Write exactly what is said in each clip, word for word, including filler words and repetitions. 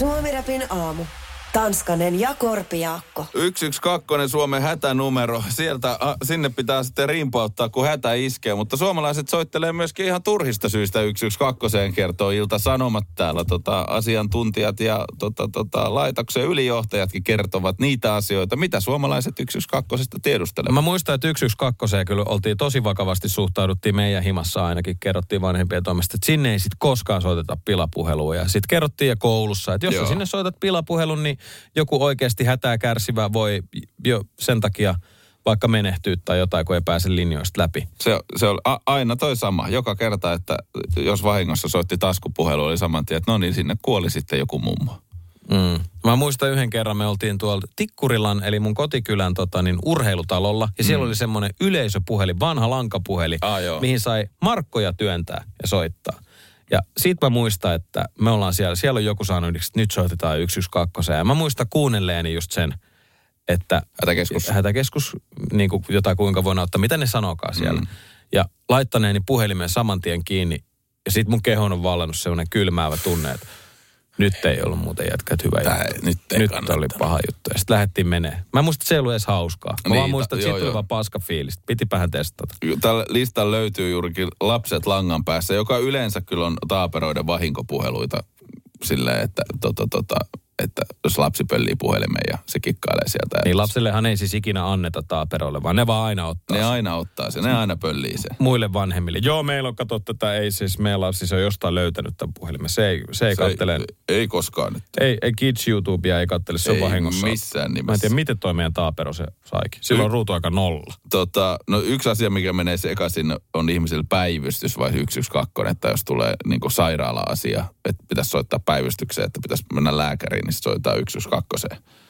Suomi-rapin aamu. Tanskanen ja Korpijaakko. yksi yksi kaksi Suomen hätänumero. Sieltä a, sinne pitää sitten rimpauttaa, kun hätä iskee. Mutta suomalaiset soittelee myöskin ihan turhista syistä yksi yksi kaksi, kertoo Ilta-Sanomat täällä. Tota, asiantuntijat ja tota, tota, laitoksen ylijohtajatkin kertovat niitä asioita, mitä suomalaiset yksi yksi kaksi tiedustelevat. Mä muistan, että yksi yksi kaksi kyllä oltiin tosi vakavasti suhtauduttiin meidän himassa ainakin. Kerrottiin vanhempien toimesta, että sinne ei sitten koskaan soiteta pilapuhelua. Ja sitten kerrottiin ja koulussa, että jos sä sinne soitat pilapuhelun, niin joku oikeasti hätää kärsivä voi jo sen takia vaikka menehtyä tai jotain, kun ei pääse linjoista läpi. Se, se oli a, aina toi sama. Joka kerta, että jos vahingossa soitti taskupuhelu, oli saman tien, että no niin, sinne kuoli sitten joku mummo. Mm. Mä muistan yhden kerran, me oltiin tuolla Tikkurilan, eli mun kotikylän tota, niin, urheilutalolla. Ja siellä mm. oli semmoinen yleisöpuhelin, vanha lankapuhelin, ah, mihin sai markkoja työntää ja soittaa. Ja siitä mä muistan, että me ollaan siellä, siellä on joku saanut, että nyt soitetaan yksi yksi kaksi. Ja mä muistan kuunnelleeni just sen, että hätäkeskus, hätäkeskus niin kuin jotain kuinka voi ottaa, mitä ne sanokaa siellä. Mm. Ja laittaneeni puhelimen saman tien kiinni. Ja sit mun kehon on vallannut sellainen kylmäävä tunne, että nyt ei ollut muuten jätkät hyvä Tää, juttu. Nyt, nyt oli paha juttu. Ja sitten lähdettiin menee. Mä muistan, että se ei ollut edes hauskaa. Mä niin, vaan muistan, että joo, siitä tuli vaan paska fiilis. Pitipähän testata. Tällä listalla löytyy juurikin lapset langan päässä, joka yleensä kyllä on taaperoiden vahinkopuheluita silleen, että, tota, tota, että jos lapsi pöllii puhelimeen ja se kikkailee sieltä. Niin lapsellehan ei siis ikinä anneta taaperoille, vaan ne vaan aina ottaa Ne sen. aina ottaa sen, ne aina pöllii sen. Muille vanhemmille. Joo, meillä on katsottu tätä, ei siis, meillä on siis on jostain löytänyt tämän puhelimen. Se ei, se ei se kattele. Ei, ei koskaan nyt. Ei, ei Kids YouTubea ei kattele, se ei on vahingossa. missään nimessä. Mä en tiedä, miten toi meidän taapero se saikin. Silloin on ruutuaika nolla. Tota, no yksi asia, mikä menee sekaisin, on ihmisillä päivystys vai yksi yksi kaksi, että jos tulee niin kuin sairaala-asia, että pitäisi soittaa päivystykseen, että pitäisi mennä lääkäriin, niin soittaa yksi yksi kaksi.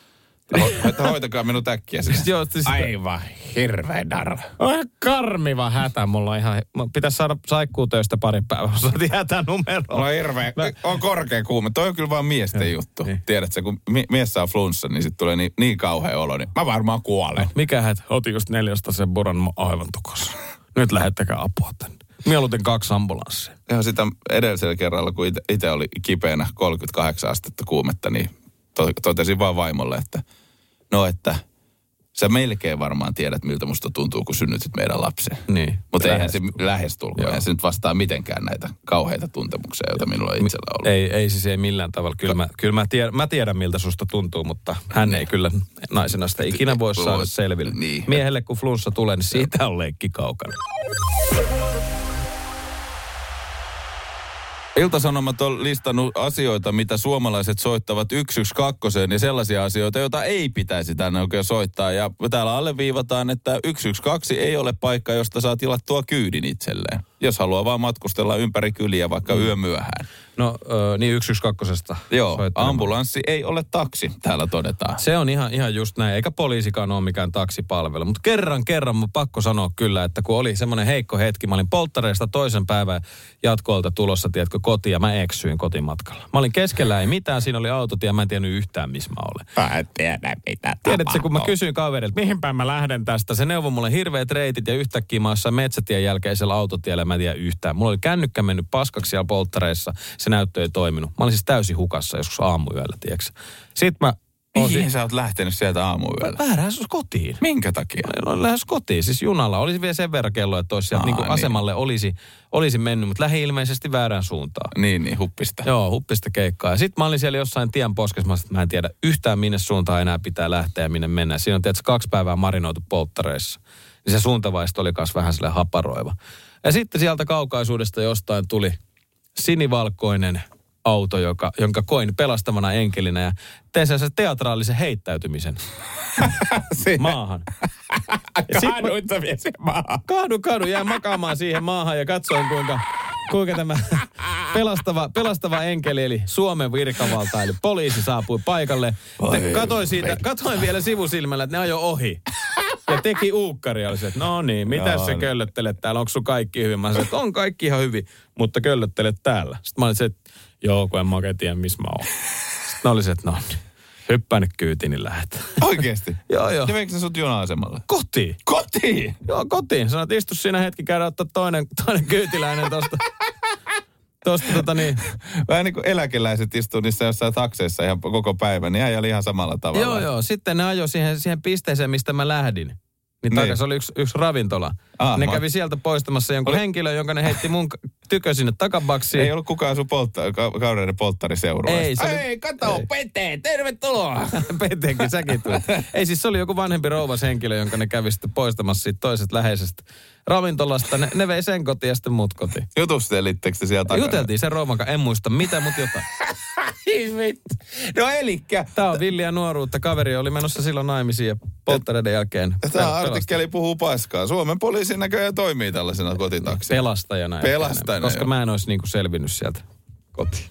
Että hoitakaa minut äkkiä sinne. Joo, siis aivan hirveä darra. On karmiva hätä. Mulla on ihan, pitäisi saada saikkuu töistä pari päivää. Saatiin hätänumero. Mulla on hirveä, Mä... on korkea kuume. Toi on kyllä vaan miesten ja, juttu. Niin. Tiedätkö, kun mie- mies saa flunssa, niin sitten tulee niin, niin kauhea olo, niin mä varmaan kuolen. No, mikä hätä? Otin just neljästä sen buran aivan tukossa. Nyt lähettäkää apua tänne. Mieluiten kaksi ambulanssia. Ja sitä edellisellä kerralla, kun itse oli kipeänä kolmekymmentäkahdeksan astetta kuumetta, niin to- totesin vaan vaimolle, että no, että sä melkein varmaan tiedät, miltä musta tuntuu, kun synnytyt meidän lapsen. Niin. Mutta eihän se lähestulkoon. Eihän se nyt vastaa mitenkään näitä kauheita tuntemuksia, joita minulla on itsellä ollut. Ei, ei siis ei millään tavalla. Kyllä, mä, kyllä mä, tiedän, mä tiedän, miltä susta tuntuu, mutta hän niin. ei kyllä naisena sitä ikinä voi saada selville. Niin. Miehelle, kun flunssa tulee, niin siitä on leikki kaukana. Ilta-Sanomat on listannut asioita, mitä suomalaiset soittavat yksi yksi kaksi ja sellaisia asioita, joita ei pitäisi tänne oikein soittaa. Ja täällä alleviivataan, että yksi yksi kaksi ei ole paikka, josta saa tilattua kyydin itselleen. Jos haluaa vaan matkustella ympäri kyliä vaikka mm. yömyöhään. No ö, niin yksi yksi kaksi. Joo, ambulanssi ei ole taksi, täällä todetaan. Se on ihan, ihan just näin, eikä poliisikaan ole mikään taksipalvelu. Mutta kerran, kerran mun pakko sanoa kyllä, että kun oli semmoinen heikko hetki, mä olin polttareista toisen päivän jatkoilta tulossa, tiedätkö, kotiin ja mä eksyin kotimatkalla. Mä olin keskellä, ei mitään, siinä oli autotie ja mä en tiennyt yhtään, missä mä olen. Mä en tiedä, mitä tiedätkö, kun mä kysyin kaverilta, mihin päin mä lähden tästä, se neuvoi mulle hirveät reitit ja yhtäkkiä mä oon metsätien jälkeisellä autotiellä, mä en tiedä yhtään. Mulla oli kännykkä mennyt paskaksi siellä polttareissa, se näyttö ei toiminut. Mä olin siis täysin hukassa joskus aamuyöllä, tiedätkö? Sitten mä... Mihin si- sä oot lähtenyt sieltä aamuyöllä? Väärään kotiin. Minkä takia? Mä olin lähes kotiin, siis junalla. Olisi vielä sen verran kello, että olisi sieltä niin niin. asemalle olisi, olisi mennyt, mutta lähi ilmeisesti väärään suuntaan. Niin, niin, huppista. Joo, huppista keikkaa. Ja sitten mä olin siellä jossain tien poskessa, että mä en tiedä yhtään minne suuntaan enää pitää lähteä ja minne mennä. Siinä on tietysti kaksi päivää marinoitu polttareissa. Niin se suuntavaisto oli myös vähän silleen haparoiva. Ja sitten sieltä kaukaisuudesta jostain tuli sinivalkoinen auto, joka, jonka koin pelastavana enkelinä ja tein sen teatraalisen heittäytymisen maahan. Kaaduit sä vielä siihen maahan? Kaadun, kaadun. Jäin makaamaan siihen maahan ja katsoin kuinka, kuinka tämä pelastava, pelastava enkeli, eli Suomen virkavalta, eli poliisi saapui paikalle. Te, katoin, siitä, katoin vielä sivusilmällä, että ne ajoi ohi. Ja teki uukkari, oli se, että no niin, mitä no, sä köllöttelet täällä, onko sun kaikki hyvin? Mä sanoin, että on kaikki ihan hyvin, mutta köllöttelet täällä. Sitten mä olin se, että joo, kun en mä oikein tiedä, missä mä oon. Sitten mä olin se, että no niin, hyppää nyt kyytiin, niin lähet. Oikeesti? Joo, joo. Ja veikö sä sut juna-asemalle? Kotiin. Kotiin? Joo, kotiin. Sanoit, istu siinä hetki, käydä ottaa toinen, toinen kyytiläinen tosta. Tuosta tota niin. Vähän niin kuin eläkeläiset istuu niissä jossain takseissa ihan koko päivän, niin äijä oli ihan samalla tavalla. Joo, joo. Sitten ne ajoi siihen, siihen pisteeseen, mistä mä lähdin. Niin takas niin. Oli yksi, yksi ravintola. Aha. Ne kävi sieltä poistamassa jonkun oli... henkilön, jonka ne heitti mun tykö sinne takabaksiin. Ei ollut kukaan sun poltta, ka- kaureiden polttariseurueesta. Ei, se oli... Ei, kato, ei. Pete, tervetuloa. Petekin, säkin tulet. Ei siis se oli joku vanhempi rouvas henkilö, jonka ne kävi sitten poistamassa siitä toisesta läheisestä ravintolasta. Ne, ne vei sen kotiin ja sitten mut kotiin. Jutustelittekö te siellä takana? Juteltiin sen rouvan kanssa, en muista mitä, mutta jotain. No elikkä. Tää on villiä nuoruutta. Kaveri oli menossa silloin naimisiin ja polttareiden jälkeen. Tämä artikkeli puhuu paskaa. Suomen poliisi näköjään toimii tällaisena kotitaksina. Pelastajana. Pelastajana. Koska mä en olisi niinku selvinnyt sieltä kotiin.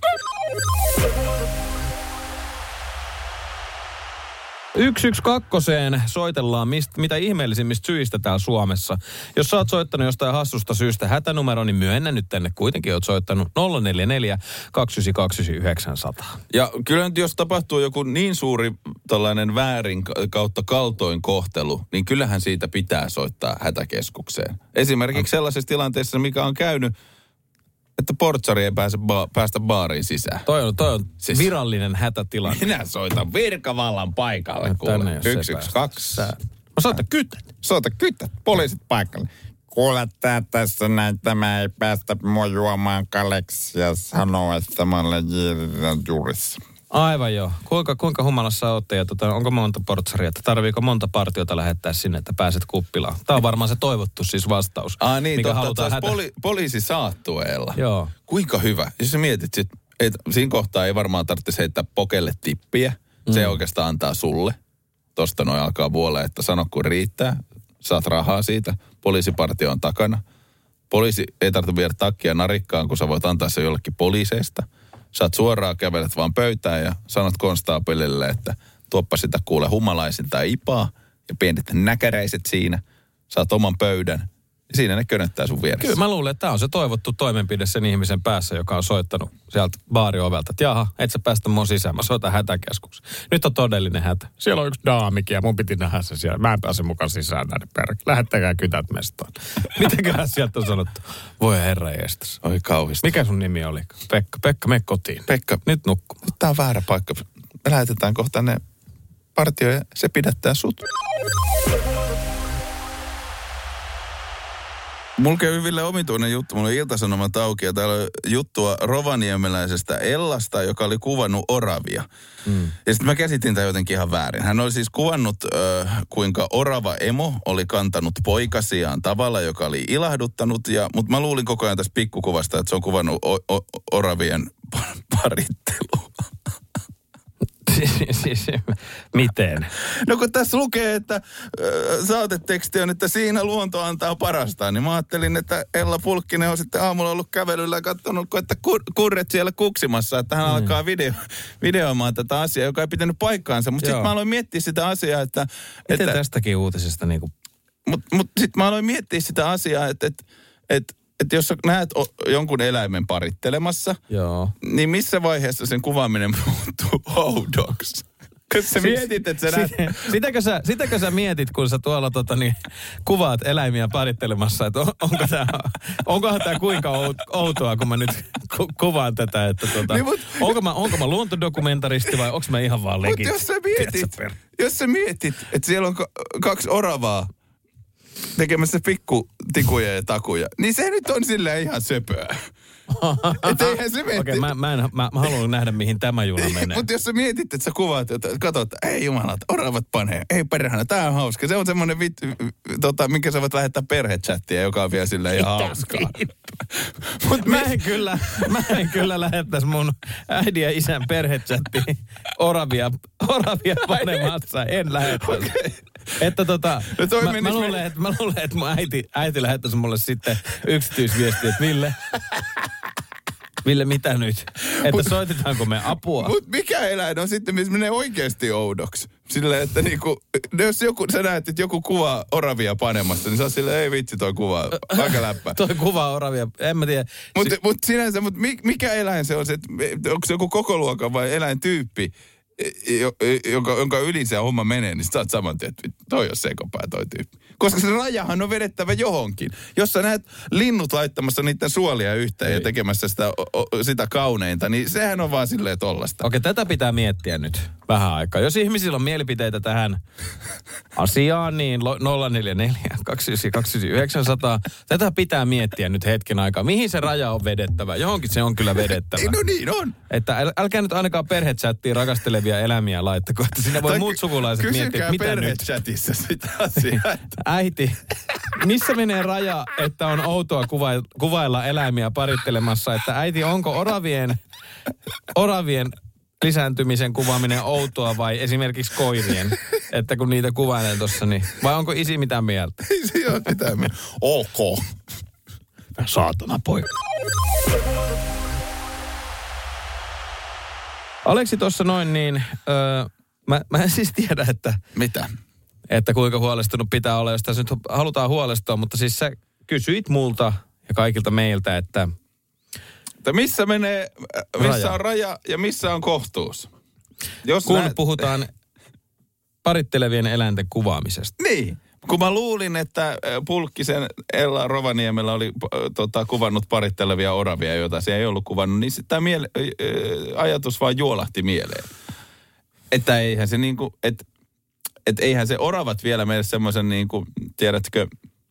yksi yksi kaksi soitellaan mistä, mitä ihmeellisimmistä syistä täällä Suomessa. Jos sä oot soittanut jostain hassusta syystä hätänumero, niin myönnä nyt tänne kuitenkin oot soittanut nolla neljä neljä kaksi yhdeksän kaksi yhdeksän nolla nolla. Ja kyllä nyt jos tapahtuu joku niin suuri tällainen väärin kautta kaltoin kohtelu, niin kyllähän siitä pitää soittaa hätäkeskukseen. Esimerkiksi sellaisessa tilanteessa, mikä on käynyt, että portsari ei pääse ba- päästä baariin sisään. Toi on, toi on siis virallinen hätätilanne. Minä soitan virkavallan paikalle, kuule. Yksi, yksi, kaksi. Mä soitan kytät. Soita kytät, poliisit paikalle. Kuule, tää tässä näin, tämä ei päästä mua juomaan kaleksia sanoo, että mä olen jurissa. Aivan joo. Kuinka, kuinka humalassa ootte ja tota, onko monta portsaria, että tarviiko monta partiota lähettää sinne, että pääset kuppilaan? Tämä on varmaan se toivottu siis vastaus. Ah niin, mikä totta, halutaan hätä... poli, poliisi saattueella. Joo. Kuinka hyvä. Jos sä mietit sit, et, siinä kohtaa ei varmaan tarvitsisi heittää pokelle tippiä. Mm. Se oikeastaan antaa sulle. Tosta noin alkaa vuoleen, että sano kun riittää. Saat rahaa siitä. Poliisipartio on takana. Poliisi ei tarvitse viedä takkia narikkaan, kun sä voit antaa se jollekin poliiseista. Saat suoraan, kävelet vaan pöytään ja sanot konstaapelille, että tuoppa sitä kuule humalaisinta ipaa ja pienet näkäräiset siinä. Saat oman pöydän ja siinä ne könöttää sun vieressä. Kyllä mä luulen, että tämä on se toivottu toimenpide sen ihmisen päässä, joka on soittanut sieltä baariovelta. Että jaha, et sä päästä mun sisään, mä soitan hätäkeskukseen. Nyt on todellinen hätä. Siellä on yksi daamikin ja mun piti nähdä se siellä. Mä en pääse mukaan sisään tänne perkele. Lähettäkää kytät mestaan. Mitäköhän sieltä on sanottu? Voi herra jestas. Oi kauhista. Mikä sun nimi oli? Pekka. Pekka, mene kotiin. Pekka. Nyt nukku. Nyt tää on väärä paikka. Me lähetetään kohta ne partio ja se pidättää sut. Mulla käy Ville omituinen juttu. Mulla on Ilta-Sanomat auki ja täällä on juttua rovaniemeläisestä Ellasta, joka oli kuvannut oravia. Mm. Ja sitten mä käsitin tämän jotenkin ihan väärin. Hän oli siis kuvannut, äh, kuinka orava emo oli kantanut poikasiaan tavalla, joka oli ilahduttanut. Ja, mutta mä luulin koko ajan tässä pikkukuvasta, että se on kuvannut o- o- oravien parittelua. Siis, miten? No kun tässä lukee, että äh, saateteksti on, että siinä luonto antaa parastaan, niin mä ajattelin, että Ella Pulkkinen on sitten aamulla ollut kävelyllä ja katsonut, että kur, kurret siellä kuksimassa, että hän mm. alkaa video, videoimaan tätä asiaa, joka ei pitänyt paikkaansa. Mutta sitten mä aloin miettiä sitä asiaa, että... Miten että, tästäkin uutisesta niin kuin... Mutta mut sitten mä aloin miettiä sitä asiaa, että... että, että Että jos sä näet jonkun eläimen parittelemassa, joo, niin missä vaiheessa sen kuvaaminen muuttuu oudoksi? Kun sä mietit, että sä näet... Sitäkö sä, sitäkö sä mietit, kun sä tuolla tota, niin, kuvaat eläimiä parittelemassa, että on, onko tää, onkohan tämä kuinka outoa, kun mä nyt ku, kuvaan tätä, että tota, niin, mut, onko, mä, onko mä luontodokumentaristi vai onko mä ihan vaan legit? Mutta jos sä mietit, jos sä mietit, että siellä on kaksi oravaa tekemässä pikkutikuja ja takuja, niin se nyt on silleen ihan söpöä. Että eihän se mietti. Okei, okay, mä, mä, en, mä, mä haluan nähdä, mihin tämä juna menee. Mutta jos sä mietit, että sä kuvaat, että katsot, ei jumalat, oravat panee, ei perhana, tää on hauska. Se on semmoinen, vit, tota, minkä sä voit lähettää perhechattia, joka on vielä silleen ihan hauskaa. Mut mä en kyllä, mä en kyllä lähettäisi mun äidin ja isän perhechattiin oravia, oravia panemassa. En lähettäisi. Okay. Että tota, no mä, mä, luulen, että, mä luulen, että mun äiti, äiti lähettäisi mulle sitten yksityisviestiä, että Ville, Ville, mitä nyt? Että mut, soitetaanko me apua? Mutta mikä eläin on sitten, missä menee oikeasti oudoksi? Silleen, että niinku, jos joku, sä näet, että joku kuvaa oravia panemassa, niin sä oot silleen, ei vitsi toi kuva, aika läppä. Toi kuvaa oravia, en mä tiedä. Mutta siis, mut sinänsä, mut mikä eläin se on? Se, onko se joku kokoluokan vai eläintyyppi? Joka, jonka yli se homma menee, niin sä oot saman tien, että toi on sekopää toi tyyppi. Koska se rajahan on vedettävä johonkin. Jos sä näet linnut laittamassa niiden suolia yhteen Ei. ja tekemässä sitä, o, sitä kauneinta, niin sehän on vaan silleen tollasta. Okei, tätä pitää miettiä nyt vähän aikaa. Jos ihmisillä on mielipiteitä tähän asiaan, niin nolla neljä neljä kaksi yhdeksän kaksi yhdeksän nolla nolla. Tätä pitää miettiä nyt hetken aikaa. Mihin se raja on vedettävä? Johonkin se on kyllä vedettävä. No niin on. Että äl, älkää nyt ainakaan perhechattiin rakastelevia elämiä laittako, että siinä voi tai muut sukulaiset miettiä, mitä nyt. Kysykää perhechatissa sitä asiaa. Äiti, missä menee raja, että on outoa kuva- kuvailla eläimiä parittelemassa, että äiti, onko oravien, oravien lisääntymisen kuvaaminen outoa vai esimerkiksi koirien, että kun niitä kuvailee tuossa, niin vai onko isi mitään mieltä? Ei se ole mitään mieltä. Ok. Saatana poika. Aleksi tuossa noin niin, öö, mä, mä en siis tiedä, että... Mitä? Että kuinka huolestunut pitää olla, jos tässä nyt halutaan huolestua, mutta siis sä kysyit multa ja kaikilta meiltä, että... Että missä menee, missä raja. on raja ja missä on kohtuus? Jos kun näet... puhutaan parittelevien eläinten kuvaamisesta. Niin. Kun mä luulin, että Pulkkisen Ella Rovaniemellä oli tota, kuvannut parittelevia oravia, joita se ei ollut kuvannut, niin tämä miele- ajatus vaan juolahti mieleen. Että eihän se niinku, että et eihän se oravat vielä meille semmoisen niinku, tiedätkö,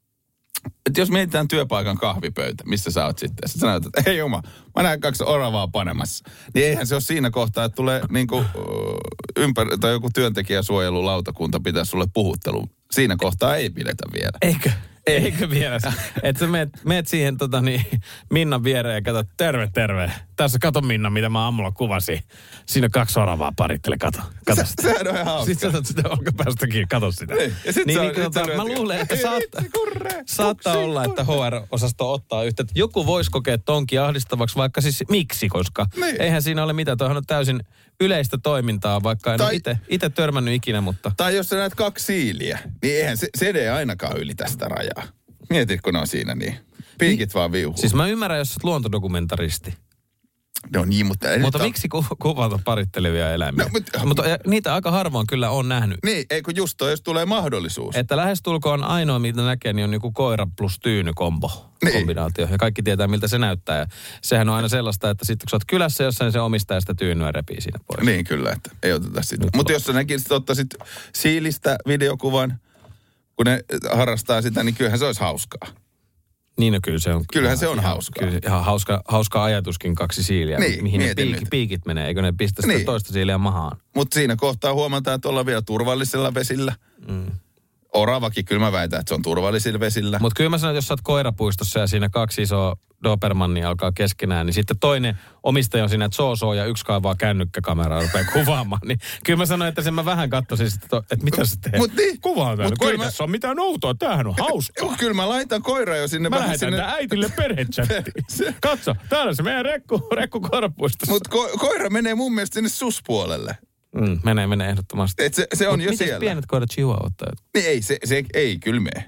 että jos mietitään työpaikan kahvipöytä, missä sä oot sitten, sä näytät, että ei juma, mä näen kaksi oravaa panemassa. Niin eihän se ole siinä kohtaa, että tulee niinku ympäri, tai joku työntekijäsuojelulautakunta pitää sulle puhuttelun. Siinä kohtaa ei pidetä vielä. Eikö? Eikö vielä? Että sä meet, meet siihen tota niin, Minnan viereen ja katsot, terve, terve. Tässä kato Minna, mitä mä aamulla kuvasin. Siinä on kaksi oravaa parittele, kato. kato Se, sehän on ihan hauska. Sitten sä otat sitä olkapäästäkin, kato sitä. Niin, ja sit niin, on, niin, tota, mä luulen, että saattaa, kurre, saattaa kupsi, olla, että H kurre. R-osasto ottaa yhteyttä. Joku voisi kokea tonkin ahdistavaksi, vaikka siis miksi, koska niin. Eihän siinä ole mitään. Toihan on täysin yleistä toimintaa, vaikka en tai, ole itse törmännyt ikinä, mutta... Tai jos sä näet kaksi siiliä, niin eihän se, se ei ainakaan yli tästä rajaa. Mietit, kun ne on siinä niin. Piikit niin, vaan viuhuu. Siis mä ymmärrän, jos olet luontodokumentaristi. No niin, mutta... Mutta on... miksi ku, kuvata parittelevia eläimiä? No, mutta... mutta niitä aika harvoin kyllä on nähnyt. Niin, eikö just toi, jos tulee mahdollisuus. Että lähestulkoon ainoa, mitä näkee, niin on niinku koira plus tyyny kombo. Niin. Kombinaatio. Ja kaikki tietää, miltä se näyttää. Ja sehän on aina sellaista, että sitten kun sä oot kylässä jossain, niin se omistaja sitä tyynyä repii siinä pois. Niin kyllä, että ei oteta sitä. Mutta jos sä näkisit, ottaisit siilistä videokuvan, kun ne harrastaa sitä, niin kyllähän se olisi hauskaa. Niin, no kyllä se on. Kyllähän se on hauskaa. Kyllä, ihan hauska, hauska ajatuskin kaksi siiliä. Niin, mihin ne piik, nyt. piikit menee, eikö ne pistä sitä niin. toista siiliä mahaan? Mutta siinä kohtaa huomataan, että ollaan vielä turvallisella vesillä. Mm. Oravakin, kyllä mä väitän, että se on turvallisilla vesillä. Mutta kyllä mä sanon, että jos sä oot koirapuistossa ja siinä kaksi isoa Dobermannia alkaa keskenään, niin sitten toinen omistaja on siinä, että soosoo ja yksi kaivaa kännykkäkameraa ja rupeaa kuvaamaan. Niin kyllä mä sanoin, että sen mä vähän katsoisin, että mitä sä teet. Mut niin. Kuvaan tämän. Mut Kyllä mä... tässä on mitään outoa. Tämähän on hauskaa. Kyllä mä laitan koiraa jo sinne. Mä lähetän sinne... äitille perhechattiin. Katso, täällä se meidän rekku, rekku koirapuistossa. Mutta ko- koira menee mun mielestä sinne suspuolelle. Mm, menee, menee ehdottomasti. Et se, se on Mut jo mites siellä. Pienet koirat chihuahuat? Niin ei, se, se ei kyllä mene.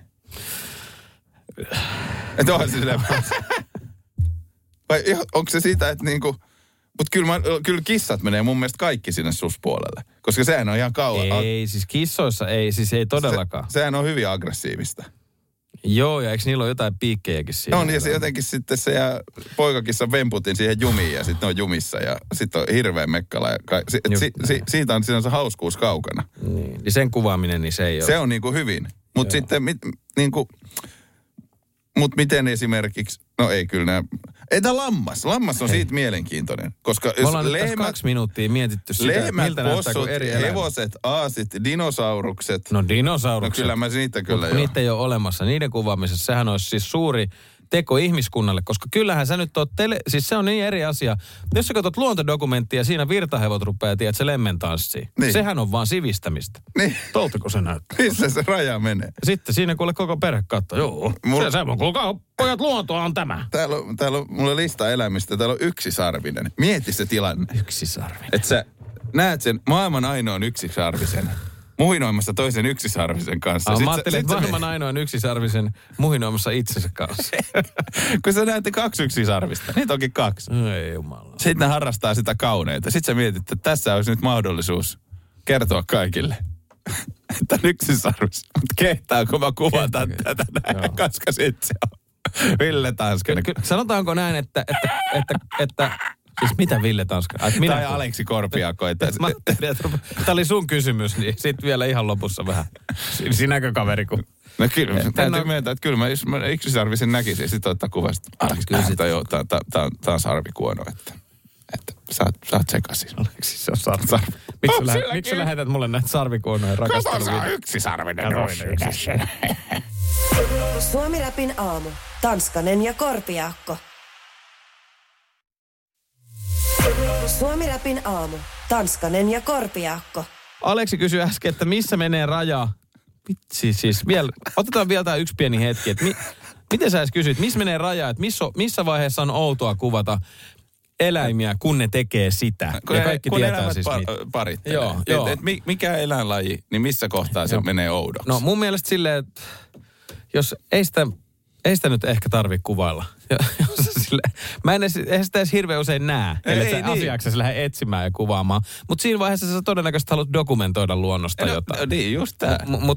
Että onhan se silleen. Vai onko se sitä, että niinku... Mutta kyllä, kyllä kissat menee mun mielestä kaikki sinne suspuolelle. Koska sehän on ihan kauan. Ei, siis kissoissa ei, siis ei todellakaan. Se, sehän on hyvin aggressiivista. Joo, ja eikö niillä ole jotain piikkejäkin siinä? On, ja se jotenkin sitten se ja poikakissa vemputin siihen jumiin ja sitten on jumissa ja sitten on hirveä mekkala. Ja ka- si- si- si- siitä on sinänsä hauskuus kaukana. Niin, niin sen kuvaaminen, niin se ei ole. Se on niinku hyvin. Mutta sitten mit, niinku, mut miten esimerkiksi, no ei kyllä nämä, ei tämä lammas. Lammas on Hei. siitä mielenkiintoinen. Koska Me jos ollaan lehmät, nyt kaksi minuuttia mietitty sitä, lehmät, miltä näyttää kuin eri elämät. hevoset, aasit, dinosaurukset. No dinosaurukset. No kyllä mä niitä kyllä jo. Niitä ei ole olemassa. Niiden kuvaamisessa sehän olisi siis suuri teko ihmiskunnalle, koska kyllähän sä nyt oot tele... Siis se on niin eri asia. Jos sä katsot luontodokumenttia ja siinä virtahevot rupeaa, tiedät, se lemmen tanssii. Niin. Sehän on vaan sivistämistä. Niin. Toltako se näyttää? Missä se raja menee? Sitten siinä kuule koko perhe katsoo. Joo. Mulla... Se, se on, kuulkaa, pojat, luontoa on tämä. Täällä on, täällä on mulla lista elämistä. Täällä on yksisarvinen. Mieti se tilanne. Yksisarvinen. Että sä näet sen maailman ainoan yksisarvisen muhinoimassa toisen yksisarvisen kanssa. Ah, sit mä ajattelin, että maailman me... ainoan yksisarvisen muhinoimassa itsensä kanssa. Kun sä näette kaksi yksisarvista. Niitä onkin kaksi. Ei jumala. Sitten ne harrastaa sitä kauneita. Sitten sä mietit, että tässä olisi nyt mahdollisuus kertoa kaikille. että on yksisarvis. Mutta kehtaanko mä kuvata tätä näin, koska sit se on Ville Tanskanen. Ky- sanotaanko näin, että, että, että, että siis mitä Ville Tanskanen? Minä tai Aleksi Korpiako. Tämä oli sun kysymys, niin sitten vielä ihan lopussa vähän. Sinäkö kaveri, kun... No kyllä, täytyy myöntää, että kyllä mä, jos mä yksisarvisen näkisin, sitten ottaa kuvasta. Aleksi, kyllä sitä joo, tää on sarvikuono, että, että saat, saat sekaisin. Aleksi, se on sarvi. sarvi. Miksi oh, lähet, miksi lähetät mulle näitä sarvikuonoja rakasteluja? Kato, saa yksisarvinen. Suomi-räpin aamu. Tanskanen ja Korpiakko. Suomi-räpin aamu. Tanskanen ja Korpiakko. Aleksi kysyi äsken, että missä menee raja. Vitsi siis, vielä, otetaan vielä tämä yksi pieni hetki. Että mi, miten sä edes kysyit, missä menee raja, että missä, missä vaiheessa on outoa kuvata eläimiä, kun ne tekee sitä. Kun ja kaikki kun tietää siis par, niitä. parittelee. Joo, et, joo. Et, et mikä eläinlaji, niin missä kohtaa se Joo. menee oudoksi? No mun mielestä silleen, että jos ei sitä, ei sitä nyt ehkä tarvitse kuvailla. Jos sille, mä en edes, eihän sitä edes hirveän usein näe, ellei sä niin. asiaksesi lähde etsimään ja kuvaamaan. Mutta siinä vaiheessa sä todennäköisesti haluat dokumentoida luonnosta no, jotain. No niin, just tää.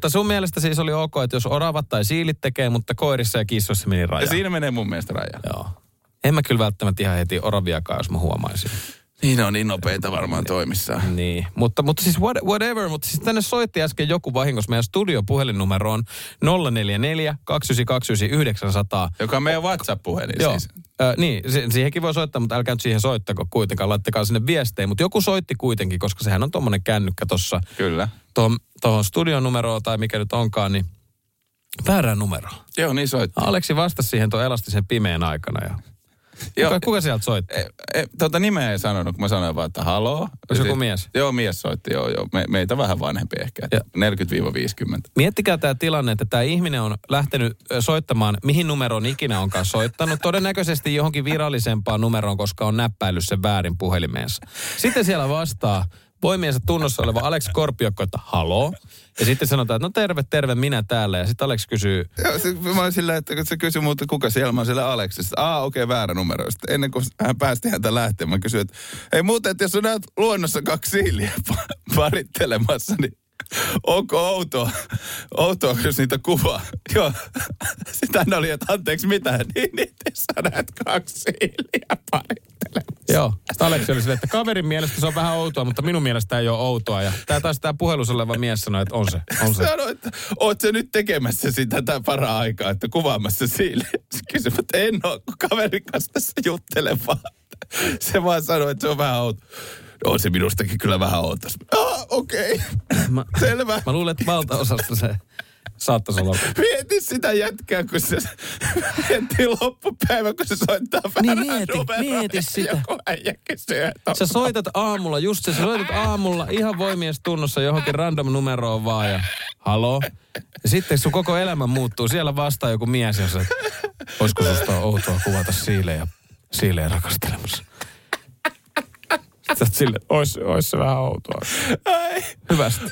Ja siinä menee mun mielestä raja. Joo. En mä kyllä välttämättä ihan heti oraviakaan, jos mä huomaisin. Niin on niin nopeita varmaan toimissaan. Niin, mutta, mutta siis what, whatever, mutta siis tänne soitti äsken joku vahingossa. Meidän studiopuhelinnumero on nolla neljä neljä kaksi yhdeksän kaksi yhdeksän yhdeksän nolla nolla. Joka on meidän WhatsApp-puhelin Joo. siis. Ö, niin, si- siihenkin voi soittaa, mutta älkää nyt siihen soittako kuitenkaan. Laittakaa sinne viestejä, mutta joku soitti kuitenkin, koska sehän on tommonen kännykkä tossa. Kyllä. Tuohon, tuohon studion numeroon tai mikä nyt onkaan, niin väärään numeroon. Joo, niin soitti. Aleksi vastasi siihen tuon elastisen pimeän aikana ja... Joo. Kuka, kuka sieltä soitti? E, e, tota nimeä ei sanonut, kun mä sanoin vaan, että haloo. Olisi joku mies? Joo, mies soitti, joo, joo. Me, meitä vähän vanhempi ehkä, että neljäkymmentä viisikymmentä. Miettikää tämä tilanne, että tämä ihminen on lähtenyt soittamaan, mihin numeroon ikinä onkaan soittanut. Todennäköisesti johonkin virallisempaan numeroon, koska on näppäillyt sen väärin puhelimeensa. Sitten siellä vastaa voimiensa tunnossa oleva Aleksi Korpiakko, että haloo. Ja sitten sanotaan, että no terve, terve, minä täällä. Ja sitten Aleksi kysyy... Joo, se, mä olin silleen, että se kysyi multa, kuka siellä, mä olin siellä Aleksista. Aa, okei, okay, väärä numero. Sitten ennen kuin hän päästi häntä lähtemään, mä kysyin, että ei muuten, että jos on näet luonnossa kaksi siiliä parittelemassa, niin onko outoa, outoa, jos niitä kuvaa? Joo. Sitten hän oli, että anteeksi mitä, niin niitä sä näet kaksi siiliä parittelemassa. Joo. Sitten Aleksi oli silleen, että kaverin mielestä se on vähän outoa, mutta minun mielestä ei ole outoa. Ja tää taas tää puhelussa oleva mies sanoi, että on se. On se. Sanoi, että oot sä nyt tekemässä sitä tää para-aikaa, että kuvaamassa siiliä. Kysyi, että en ole, kun kaverin kanssa tässä juttelen vaan. Se vaan sanoi, että se on vähän outo. On se minustakin kyllä vähän outo. Ah, okei. Okay. Selvä. Mä luulen, että valtaosasta se saattaisi olla. Mieti sitä jätkää, kun se miettii loppupäivä, kun se soittaa väärää Niin mieti, numeroa. mieti sitä. Joku äijä kysyy, että Sä soitat aamulla, just se, sä soitat aamulla ihan voimies tunnossa johonkin random numeroon vaan ja haloo. Ja sitten sun koko elämä muuttuu. Siellä vastaa joku mies ja se, olisiko susta outoa kuvata siilejä, siilejä rakastelemassa. Sä oot silleen, ois, ois se vähän outoa. Ai. Hyvästi.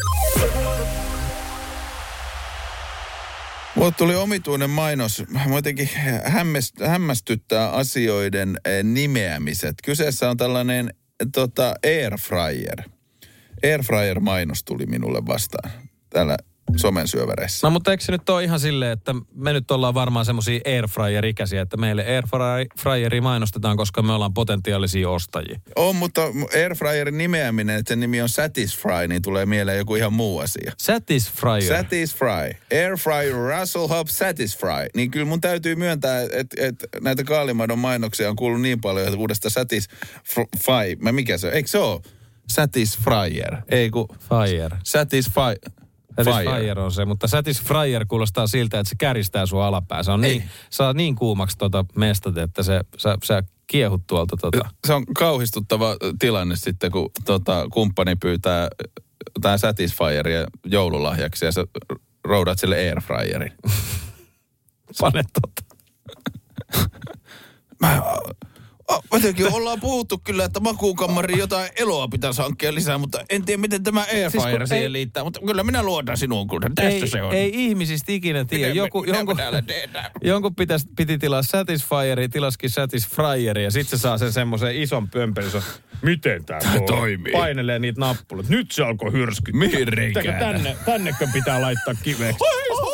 Mulle tuli omituinen mainos. Mä jotenkin hämmäst, hämmästyttää asioiden nimeämiset. Kyseessä on tällainen tota, airfryer. Airfryer-mainos tuli minulle vastaan täällä somen syöväreissä. No mutta eikö se nyt ole ihan silleen, että me nyt ollaan varmaan semmosia airfryer-ikäisiä, että meille airfryeri mainostetaan, koska me ollaan potentiaalisia ostajia. On, mutta airfryerin nimeäminen, että sen nimi on Satisfry, niin tulee mieleen joku ihan muu asia. Satisfryer. Satisfry. Airfryer Russell Hobbs Satisfry. Niin kyllä mun täytyy myöntää, että et näitä kaalimadon mainoksia on kuullut niin paljon, että uudesta Satisfy. Mä mikä se on? Eikö se ole? Satisfryer. Ei kun... Fire. Satisfy. Satisfyer on se, mutta Satisfyer kuulostaa siltä, että se käristää sun alapää. Se on niin, saa niin kuumaksi tota mestat, että se, sä, sä kiehut tuolta tota. Se on kauhistuttava tilanne sitten, kun tota, kumppani pyytää tää Satisfyeria joululahjaksi ja sä roudat sille airfryerin. Pane tota. Mä Oh, jotenkin ollaan puhuttu kyllä, että makuukammariin jotain eloa pitäisi hankkia lisää, mutta en tiedä, miten tämä airfryer siis siihen ei, liittää. Mutta kyllä minä luotan sinuun, kun tässä ei, se on. Ei ihmisistä ikinä tiedä. Joku, me, jonkun, jonkun pitäisi, piti tilaa Satisfyeria, tilaskin Satisfryeria ja sitten se saa sen semmoisen ison pömpelin. Miten tämä toimii? Painelee niitä nappulat. Nyt se alkoi hyrskyttää. Mihin reikään? Tänne, tännekö pitää laittaa kiveksi?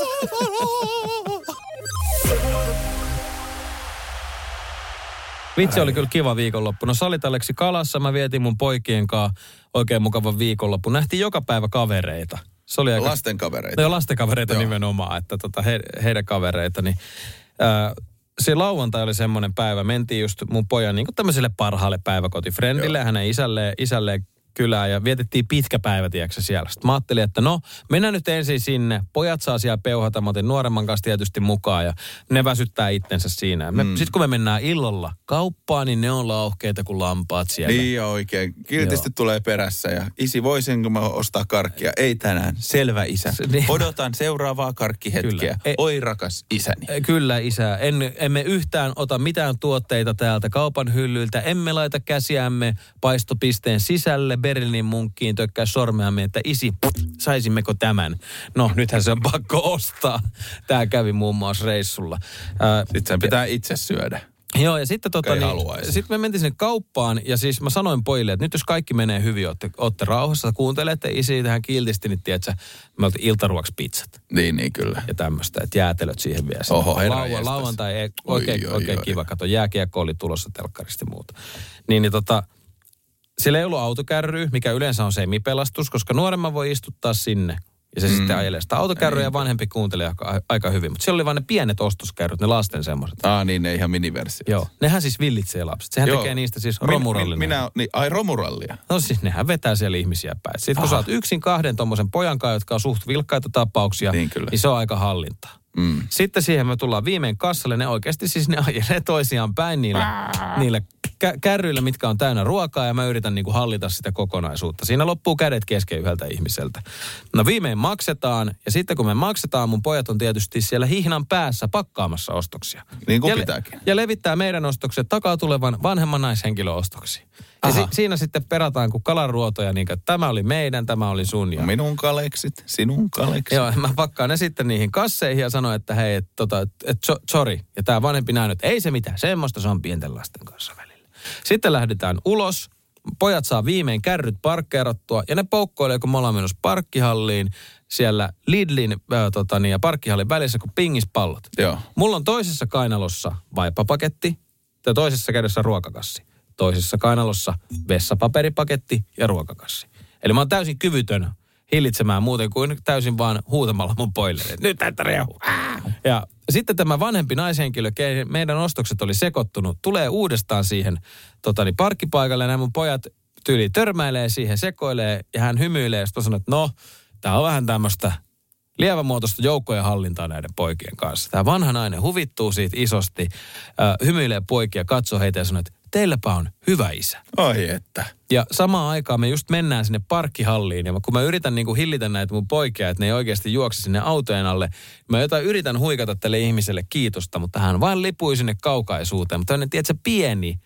Vitsi oli kyllä kiva viikonloppu. No Salitaleksi Kalassa mä vietin mun poikien kanssa oikein mukavan viikonloppu. Nähtiin joka päivä kavereita. Se oli aika... Lasten kavereita. No lasten kavereita Joo. nimenomaan, että tota he, heidän kavereita. Niin, ää, se lauantai oli semmoinen päivä. Mentiin just mun pojan niin kuin tämmöiselle parhaalle päiväkotifrendille, hänen isälleen, isälleen kylään ja vietettiin pitkä päivä, tiedätkö siellä. Sitten mä ajattelin, että no, mennään nyt ensin sinne. Pojat saa siellä peuhata, mä otin nuoremman kanssa tietysti mukaan ja ne väsyttää itsensä siinä. Mm. Sitten kun me mennään illalla kauppaan, niin ne on lauhkeita kuin lampaat siellä. Niin oikein. Kiltisti Joo. tulee perässä ja isi, voisinko mä ostaa karkkia? Ei tänään. Selvä isä. Niin. Odotan seuraavaa karkkihetkeä. Kyllä. Oi rakas isäni. Kyllä isä. En, emme yhtään ota mitään tuotteita täältä kaupan hyllyiltä. Emme laita käsiämme paistopisteen sisälle. Berliinin munkkiin tökkää sormeamme, että isi, saisimmeko tämän? No, nythän se on pakko ostaa. Tämä kävi muun muassa reissulla. Ää, sitten sen pitää itse syödä. Joo, ja sitten tota, niin, sit me mentiin sinne kauppaan, ja siis mä sanoin pojille, että nyt jos kaikki menee hyvin, ootte, ootte rauhassa, kuuntelette isi tähän kiltisti, niin tiedätkö, me oltiin iltaruoksi pizzat. Niin, niin kyllä. Ja tämmöistä, että jäätelöt siihen vielä. Oho, herra Lauan, lauantai, ei, oikein, oi, oi, oikein oi, kiva, kato, jääkiekko oli tulossa telkkaristi muuta. Niin, niin tota... Siellä ei ollut autokärryä, mikä yleensä on semipelastus, koska nuoremman voi istuttaa sinne. Ja se mm. sitten ajelee sitä autokärryä ja vanhempi kuuntelee aika, aika hyvin. Mutta siellä oli vain ne pienet ostoskärryt, ne lasten semmoiset. Ah niin, ne ihan miniversiot. Joo, nehän siis villitsee lapset. Sehän Joo. tekee niistä siis romurallinen. Min, minä, niin, ai romurallia? No siis nehän vetää siellä ihmisiä päin. Sitten kun ah. sä oot yksin kahden tommosen pojan kanssa, jotka on suht vilkkaita tapauksia, niin, niin se on aika hallintaa. Mm. Sitten siihen me tullaan viimein kassalle. Ne oikeasti siis ne ajelee toisiaan päin niillä, niillä kä- kärryillä, mitkä on täynnä ruokaa. Ja mä yritän niinku hallita sitä kokonaisuutta. Siinä loppuu kädet kesken yhdeltä ihmiseltä. No viimein maksetaan. Ja sitten kun me maksetaan, mun pojat on tietysti siellä hihnan päässä pakkaamassa ostoksia. Niin kuin ja, pitääkin. Ja levittää meidän ostokset takaa tulevan vanhemman naishenkilön ostoksiin. Ja si- siinä sitten perataan kuin kalaruotoja, niin että tämä oli meidän, tämä oli sun. Ja... Minun kaleksit, sinun kaleksit. Joo, mä pakkaan ne sitten niihin kasseihin ja sanon, että hei, et, tota, et, et, so, sorry. Ja tämä vanhempi näin, että ei se mitään, semmoista se on pienten lasten kanssa välillä. Sitten lähdetään ulos, pojat saa viimein kärryt parkkeerattua ja ne poukkoilee, kun me ollaan menossa parkkihalliin siellä Lidlin äh, totani, ja parkkihallin välissä kuin pingispallot. Joo. Mulla on toisessa kainalossa vaippapaketti ja toisessa kädessä ruokakassi. Toisessa kainalossa vessapaperipaketti ja ruokakassi. Eli mä oon täysin kyvytön hillitsemään muuten kuin täysin vaan huutamalla mun poille. Nyt täyttä rehu. Ja sitten tämä vanhempi naishenkilö, meidän ostokset oli sekoittunut, tulee uudestaan siihen totani, parkkipaikalle ja nämä mun pojat tyyli törmäilee siihen, sekoilee ja hän hymyilee ja sitten sanoo, että no, tää on vähän tämmöistä lievämuotoista joukkojen hallintaa näiden poikien kanssa. Tämä vanha nainen huvittuu siitä isosti, äh, hymyilee poikia, katsoo heitä ja sanoo, että teilläpä on hyvä isä. Ai että. Ja samaan aikaan me just mennään sinne parkkihalliin ja kun mä yritän niinku hillitä näitä mun poikia, että ne ei oikeasti juokse sinne autojen alle, mä jotain yritän huikata tälle ihmiselle kiitosta, mutta hän vain lipui sinne kaukaisuuteen. Mutta tämmöinen, tiedätkö, pieni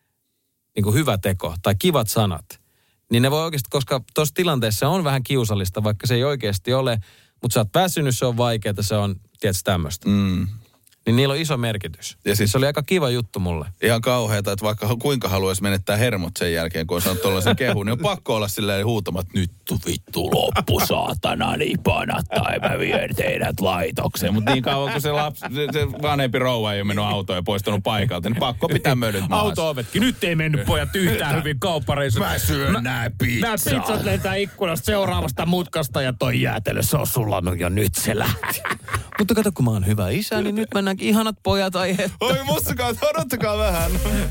niinku hyvä teko tai kivat sanat, niin ne voi oikeasti, koska tuossa tilanteessa on vähän kiusallista, vaikka se ei oikeasti ole, mutta sä oot väsynyt, se on vaikeaa, se on, tiedätkö, tämmöistä. Mm. Niin niillä on iso merkitys. Ja siis se oli aika kiva juttu mulle. Ihan kauheata, että vaikka kuinka haluaisi menettää hermot sen jälkeen, kun on saanut tuollaisen kehun, niin on pakko olla silleen huutamat, nyt vittu loppu saatana, niin panat tai mä vien teidät laitokseen. Mutta niin kauan kun se, lapsi, se, se vanhempi rouva ei ole mennyt autoon ja poistunut paikalta, niin pakko pitää mölyt maassa. Auto-ovetkin. Nyt ei mennyt pojat yhtään hyvin kauppareissa. Mä syön mä, nää pizzaa. Nää pizzat lentää ikkunasta seuraavasta mutkasta ja toi jäätelö, se on sullanut jo nyt se lähti. Mutta kato, kun mä oon hyvä isä, niin nyt mennäänkin ihanat pojat, ai että. Oi mussakaan, odottakaa vähän.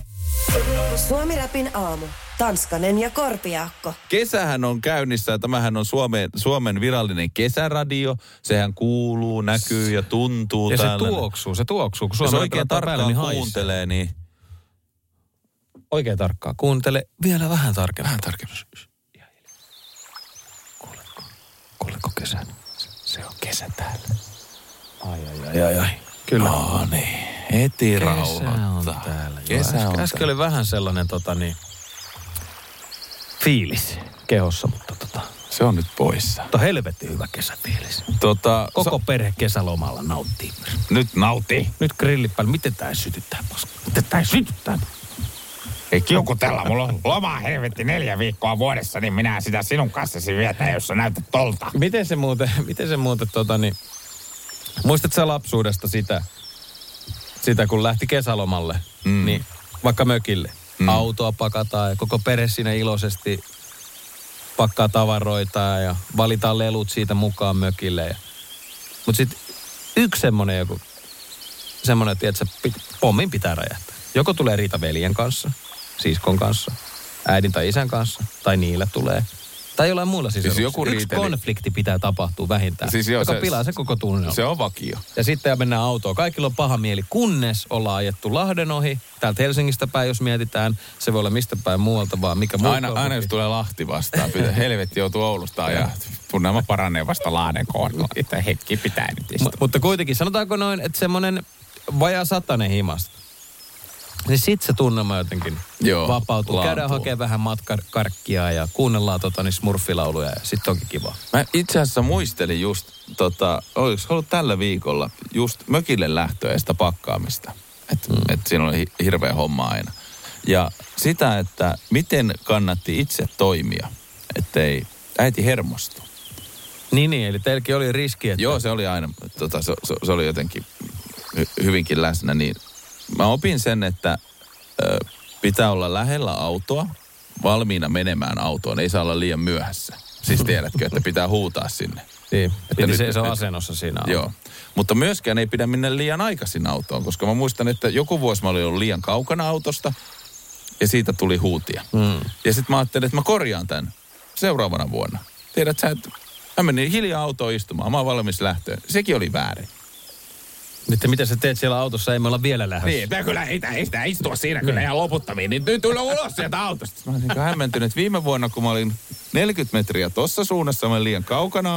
Suomi-rapin aamu. Tanskanen ja Korpiaakko. Kesähän on käynnissä ja tämähän on Suomen, Suomen virallinen kesäradio. Sehän kuuluu, näkyy ja tuntuu. Ja täällä. se tuoksuu, se tuoksuu. Kun Jos oikein tarkkaan päälle, niin kuuntelee, niin... Oikein tarkkaan kuuntele. Vielä vähän tarkemmin. Vähän tarkemmin. Kuuletko? Kuuletko kesän? Se on kesä täällä. Ai, ai, ai, ai, ai. Kyllä. No niin, Heti Kesä rauhoittaa. on täällä. Kesä Joo, on äsken, äsken täällä. oli vähän sellainen tota niin, fiilis kehossa, mutta tota, Se on nyt poissa. mutta helvetti hyvä kesäfiilis. Tota, Koko perhe kesälomalla nauttii. Nyt nauti. Nyt grillit päällä. Miten tää sytyttää, paska? Miten tää sytyttää? Ei kiukutella, mulla on lomaa helvetti neljä viikkoa vuodessa, niin minä sitä sinun kanssasi vietän, jos sä näytät tolta. Miten se muuten, miten se muuten tota niin, muistatko sä lapsuudesta sitä, sitä kun lähti kesälomalle, mm. niin vaikka mökille, mm. autoa pakataan ja koko perhe siinä iloisesti pakkaa tavaroita ja valitaan lelut siitä mukaan mökille. Ja, mutta sitten yksi semmoinen joku, semmoinen, tiedätkö, pit, pommin pitää räjähtää. Joko tulee riita veljen kanssa, siskon kanssa, äidin tai isän kanssa, tai niille tulee. Tai jollain muilla sisällä. Siis joku Yksi riiteli. konflikti pitää tapahtua vähintään, Siis joo, joka se- pilaa se koko tunnelma. Se on vakio. Ja sitten mennään autoon. Kaikilla on paha mieli, kunnes ollaan ajettu Lahden ohi. Täältä Helsingistä päin, jos mietitään. Se voi olla mistä päin muualta, vaan mikä muu. Aina, aina jos tulee Lahti vastaan, pitää, helvetti joutuu Oulusta ja tunnelma paranee vasta Lahden kohdalla. Että hetki pitää nyt M- istua. mutta kuitenkin, sanotaanko noin, että semmoinen vajaa satanen himasta. Niin sit se tunnelma jotenkin Joo, vapautuu. laantuu. Käydään hakemaan vähän matkakarkkia ja kuunnellaan tota, niin smurfilauluja ja sit onkin kiva. Mä itse asiassa muistelin just, tota, oliko ollut tällä viikolla, just mökille lähtöä ja sitä pakkaamista. Että mm. et siinä oli hi- hirveä homma aina. Ja sitä, että miten kannatti itse toimia, ettei äiti hermostu. Niin, niin, eli teilläkin oli riski, että... Joo, se oli aina, tota, se, se, se oli jotenkin hy- hyvinkin läsnä. Niin mä opin sen, että ö, pitää olla lähellä autoa, valmiina menemään autoon. Ei saa olla liian myöhässä. Siis tiedätkö, että pitää huutaa sinne. Niin, piti nyt- seisoo nyt- asennossa siinä. Joo, mutta myöskään ei pidä mennä liian aikaisin autoon, koska mä muistan, että joku vuosi mä olin ollut liian kaukana autosta ja siitä tuli huutia. Mm. Ja sitten mä ajattelin, että mä korjaan tämän seuraavana vuonna. Tiedät sä, että mä menin hiljaa autoon istumaan, mä oon valmis lähtöön. Sekin oli väärin. Nyt mitä sä teet siellä autossa, ei me olla vielä lähdössä. Niin, että kyllä ei, ei sitä istua siinä kyllä ihan loputtomiin, niin nyt tule ulos sieltä autosta. Mä olin niin hämmentynyt, että viime vuonna, kun mä olin neljäkymmentä metriä tossa suunnassa, mä olin liian kaukana.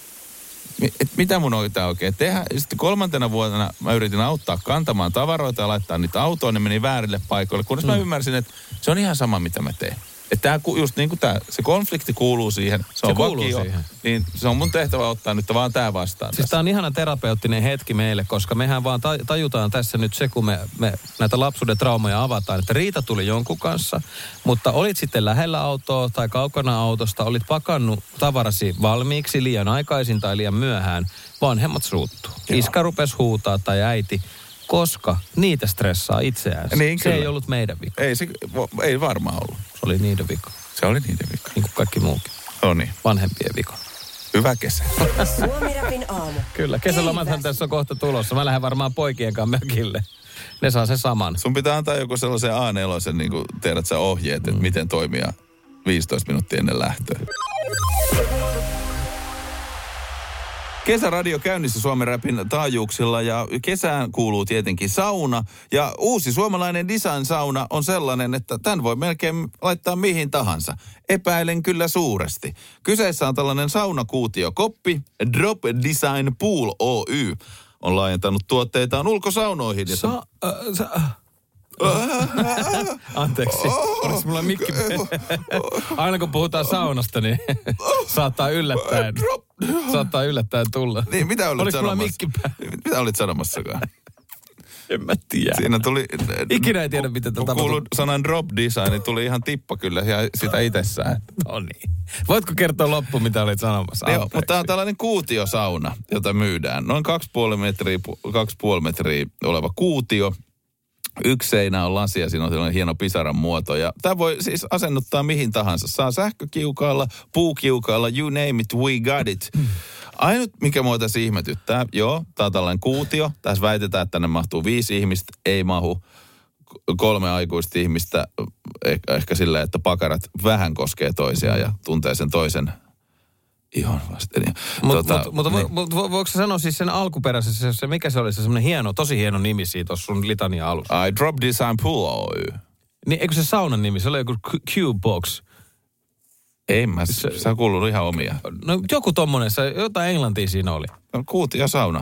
Et mitä mun pitää oikein tehdä? Ja sitten kolmantena vuonna mä yritin auttaa kantamaan tavaroita ja laittaa niitä autoon, ne meni väärille paikoille. Kunnes mm. mä ymmärsin, että se on ihan sama, mitä mä teen. Että tää, just niin kuin tää, se konflikti kuuluu siihen, se, Se on kuuluu vakio, siihen. niin se on mun tehtävä ottaa nyt vaan tää vastaan. Siis tää on ihana terapeuttinen hetki meille, koska mehän vaan taj- tajutaan tässä nyt se, kun me, me näitä lapsuuden traumoja avataan, että riita tuli jonkun kanssa, mutta olit sitten lähellä autoa tai kaukana autosta, olit pakannut tavarasi valmiiksi liian aikaisin tai liian myöhään, vanhemmat suuttuu. Joo. Iskä rupesi huutaa tai äiti, koska niitä stressaa itseään. Niin, se kyllä. ei ollut meidän vika. Ei, se, ei varmaan ollut. Se oli niiden vika, Se oli niiden vika. niin kuin kaikki muukin. No niin, Vanhempien vika. hyvä kesä. Suomi-rapin aamu. Kyllä, kesälomathan Ei tässä on kohta tulossa. Mä lähden varmaan poikien kanssa mökille. Ne saa sen saman. Sun pitää antaa joku sellaisen A neljä, niin kuin tiedät sä ohjeet, että mm. miten toimia viisitoista minuuttia ennen lähtöä. Kesäradio käynnissä Suomen Rapin taajuuksilla ja kesään kuuluu tietenkin sauna. Ja uusi suomalainen design-sauna on sellainen, että tämän voi melkein laittaa mihin tahansa. Epäilen kyllä suuresti. Kyseessä on tällainen saunakuutiokoppi. Drop Design Pool Oy on laajentanut tuotteitaan ulkosaunoihin. Ja Sa... Äh, sa äh. Anteeksi, oliko mulla mikki? Aina kun puhutaan saunasta, niin saattaa yllättäen, saattaa yllättäen tulla. Niin, mitä olit Oliko mulla sanomassa? mikki pää? Mitä olit sanomassakaan? En mä tiedä. Siinä tuli... Ikinä ei tiedä, miten tätä Kun kuului sanan drop design, niin tuli ihan tippa kyllä ja sitä itsessään. No niin. Voitko kertoa loppu, mitä olit sanomassa? Joo, mutta tämä on tällainen kuutiosauna, jota myydään. Noin kaksi puoli metriä, kaksi puoli metriä oleva kuutio. Yksi seinä on lasia, siinä on sellainen hieno pisaran muoto. Ja tämä voi siis asennuttaa mihin tahansa. Saa sähkökiukaalla, puukiukaalla, you name it, we got it. Ainut, mikä mua tässä ihmetyttää, joo, tämä on tällainen kuutio. Tässä väitetään, että tänne mahtuu viisi ihmistä, ei mahu. Kolme aikuista ihmistä, ehkä, ehkä silleen, että pakarat vähän koskee toisiaan ja tuntee sen toisen ihon vasten. Mutta tota, mut, mut, niin. mut, vo, voiko sä sanoa siis sen alkuperäisen, se, se, mikä se oli, se semmoinen hieno, tosi hieno nimi siitä tuossa sun litania alussa? I Drop Design Pool Oy. Niin, eikö se saunan nimi, se oli joku Q-Box? Ei mä, se, sä on kuullut ihan omia. No joku tommonen, se, jotain englantia siinä oli. No, kuutio sauna.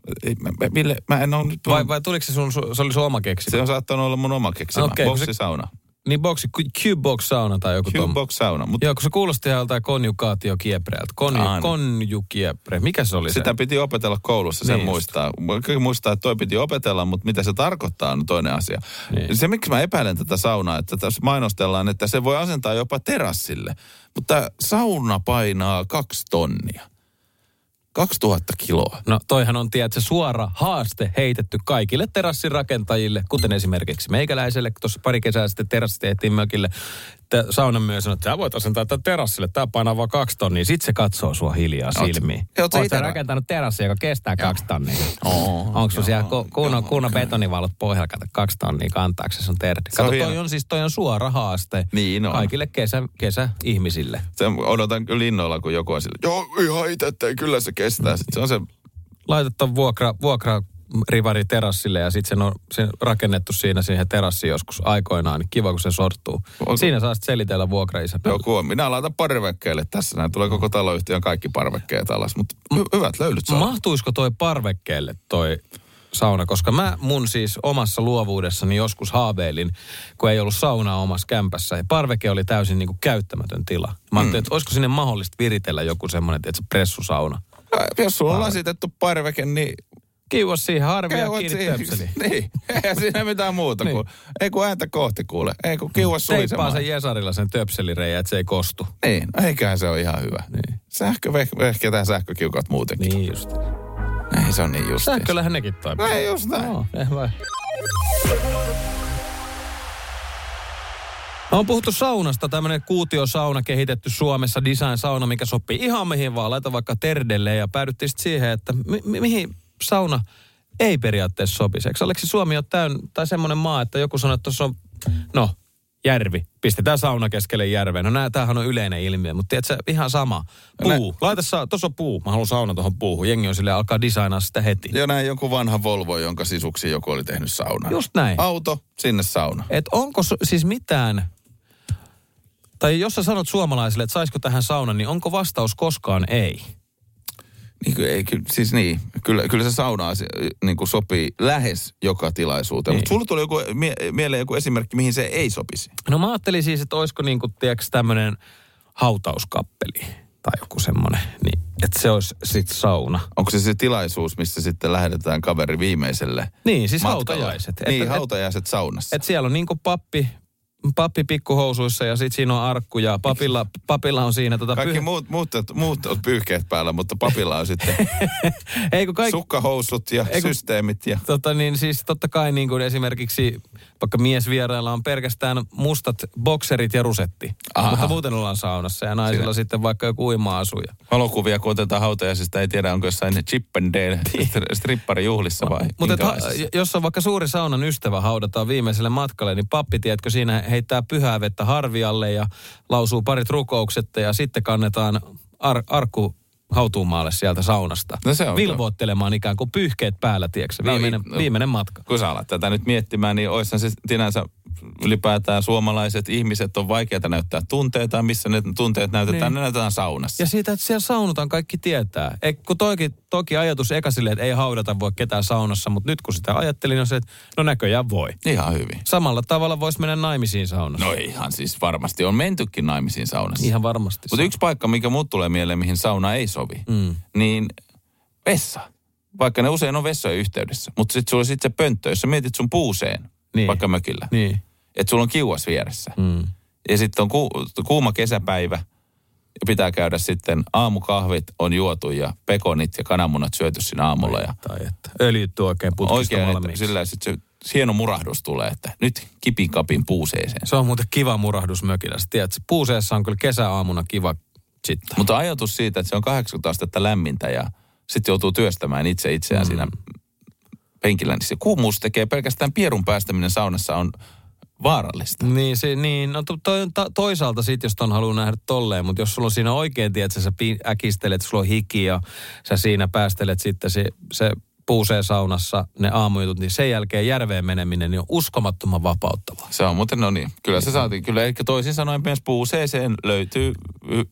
Ei, mä, mä, Ville, mä en ole nyt... Vai, vai tuliko se sun, se oli sun oma keksimä? Se on saattanut olla mun oma keksimä. Okei, kun se- Boksisauna. Niin boksi, Q-box-sauna tai joku tommo. Q-box-sauna. Mutta Joo, kun se kuulosti ihan joltain konjugaatiokiepreeltä. Konju, Aina. konjukiepre. Mikä se oli sitä se? piti opetella koulussa, sen Niin muistaa. Mä kyllä muistaa, että toi piti opetella, mutta mitä se tarkoittaa on toinen asia. Niin. Se, miksi mä epäilen tätä saunaa, että tässä mainostellaan, että se voi asentaa jopa terassille. Mutta sauna painaa kaksi tonnia. kaksituhatta kiloa. No toihan on, tiedätkö, suora haaste heitetty kaikille terassirakentajille, kuten esimerkiksi meikäläiselle, kun tuossa pari kesää sitten terassi tehtiin mökille. Että saunan myös sanoi, että sä voit asentaa tämän terassille, tää painaa vaan kaksi tonnia. Sitten se katsoo sua hiljaa silmiin. Oot sä Oot ite sä ra- rakentanut terassi, joka kestää kaksi tonnia? Oo, Onko sun siellä joo, ku- kunnon, joo, kunnon kyllä. betonivalot pohjalla, kato kaksi tonnia kantaako se sun terdi? Se on Kato, toi hieno. on siis toi on suora haaste Niin on. kaikille kesä, kesäihmisille. Se odotan kyllä innolla, kun joku on sillä, joo, ihan itse, että kyllä se kestää. Sitten se on se, Laitat ton vuokra, vuokra rivari terassille ja sitten se on se rakennettu siinä siihen terassiin joskus aikoinaan. Niin kiva, kun se sortuu. Onko- Siinä saa sitten selitellä vuokraisä. joku on. Minä laitan parvekkeelle tässä. Näin tulee koko taloyhtiön kaikki parvekkeet alas. Mutta hy- hyvät löylyt saa. Mahtuisiko toi parvekkeelle toi sauna? Koska mä mun siis omassa luovuudessani joskus haaveilin, kun ei ollut saunaa omassa kämpässä. Ja parveke oli täysin niinku käyttämätön tila. Mä ajattelin, että olisiko sinne mahdollista viritellä joku semmoinen, että se pressusauna. Jos sulla on lasitettu parveke, niin Kiuas siihen harvia Käy kiinni siihen. töpseliin. Niin, eihän siinä mitään muuta Niin. kuin, ei kun ääntä kohti kuule, ei kun kiuas Teippaa sulisemaan. sen Jesarilla sen töpselireijä, että se ei kostu. Niin, no eiköhän se ole ihan hyvä. Niin. Sähkö, vehketään sähkökiukat muutenkin. Niin just. Ei se on niin just. Sähköllähän nekin toimii. Ei just näin. Joo, eh vai. On puhuttu saunasta, tämmöinen kuutiosauna kehitetty Suomessa, design-sauna, mikä sopii ihan mihin vaan, laita vaikka terdelle ja päädyttiin sitten siihen, että mi- mi- mihin sauna ei periaatteessa sopisi. Eikö Aleksi Suomi ole täynnä, tai semmoinen maa, että joku sanoo, että tuossa on, no, järvi, pistetään sauna keskelle järveen. No nää, tämähän on yleinen ilmiö, mutta tiedätkö, ihan sama. Puu, laita sa- tuossa on puu, mä haluan sauna tuohon puuhun. Jengi on silleen, alkaa designaa sitä heti. Jo näin joku vanha Volvo, jonka sisuksi joku oli tehnyt saunan. Just näin. Auto, sinne sauna. Et onko su- siis mitään, tai jos sä sanot suomalaisille, että saisiko tähän saunan, niin onko vastaus koskaan ei? Niin, ky- ei, ky- siis niin, kyllä, kyllä se sauna niin kuin sopii lähes joka tilaisuuteen. Niin. Mutta sulla tuli joku, mie- mieleen joku esimerkki, mihin se ei sopisi. No mä ajattelin siis, että olisiko niin kuin, tiedätkö, tämmöinen hautauskappeli tai joku semmoinen, niin, että se olisi sit sauna. Onko se se tilaisuus, missä sitten lähdetään kaveri viimeiselle Niin, siis matkalle? hautajaiset. Niin, Että- hautajaiset saunassa. Et siellä on niin kuin pappi, pappi pikkuhousuissa ja sitten siinä on arkku ja papilla, papilla on siinä tota Kaikki pyh- muut, muut, muut on pyyhkeet päällä, mutta papilla on sitten Ei kun kaikki, sukkahousut ja Ei kun- systeemit. Ja... Tota niin, siis totta kai niin kuin esimerkiksi vaikka miesvierailla on pelkästään mustat bokserit ja rusetti. Aha. Mutta muuten ollaan saunassa ja naisilla Siinä. sitten vaikka joku uima-asu. ja- Valokuvia, kun otetaan hautajaisista, ei tiedä, onko jossain Chip and Dale stripparijuhlissa vai Mutta et ha- minkälaisessa. jos on vaikka suuri saunan ystävä haudataan viimeiselle matkalle, niin pappi, tiedätkö, siinä heittää pyhää vettä harvialle ja lausuu parit rukoukset ja sitten kannetaan ar- arkku hautuumaalle sieltä saunasta. No se on Vilvoittelemaan ikään kuin pyyhkeet päällä, tiedätkö, viimeinen, No, no, viimeinen matka. Kun sä alat tätä nyt miettimään, niin oishan se sinänsä ylipäätään suomalaiset ihmiset on vaikeata näyttää tunteita, missä ne tunteet näytetään, Niin. ne näytetään saunassa. Ja siitä, että siellä saunutaan, kaikki tietää. Ei, kun toki, toki ajatus eka silleen, että ei haudata voi ketään saunassa, mutta nyt kun sitä ajattelin, on se, että no näköjään voi. Ihan hyvin. Samalla tavalla voisi mennä naimisiin saunassa. No ihan siis varmasti on mentykin naimisiin saunassa. Ihan varmasti. Mutta yksi paikka, mikä mut tulee mieleen, mihin sauna ei sovi, Mm. niin vessa. Vaikka ne usein on vessojen yhteydessä. Mutta sitten sulla on sitten se pönttö, jos sä mietit sun puuseen, Niin. vaikka mökillä. Niin. Että sulla on kiuas vieressä. Mm. Ja sitten on ku, kuuma kesäpäivä ja pitää käydä sitten aamukahvit on juotu ja pekonit ja kananmunat syöty siinä aamulla. Ja Tai että öljytty oikein putkista oikein, että valmiiksi. sillä sitten se hieno murahdus tulee, että nyt kipin kapin puuseeseen. Se on muuten kiva murahdus mökillä. Sä tiedät, puuseessa on kyllä kesäaamuna kiva chitta. Mutta ajatus siitä, että se on kahdeksankymmentä astetta lämmintä ja sitten joutuu työstämään itse itseään mm. siinä penkillä, niin se kuumuus tekee pelkästään pierun päästäminen saunassa on vaarallista. Niin, se, niin no to, to, to, toisaalta sit, jos ton haluaa nähdä tolleen, mutta jos sulla on siinä oikein, tiedät, sä pi- äkistelet, sulla on hiki ja sä siinä päästelet sitten se, se puusee saunassa ne aamujutut, niin sen jälkeen järveen meneminen niin on uskomattoman vapauttavaa. Se on muuten, no niin, kyllä se saatiin. Kyllä, eli toisin sanoen myös puuseeseen löytyy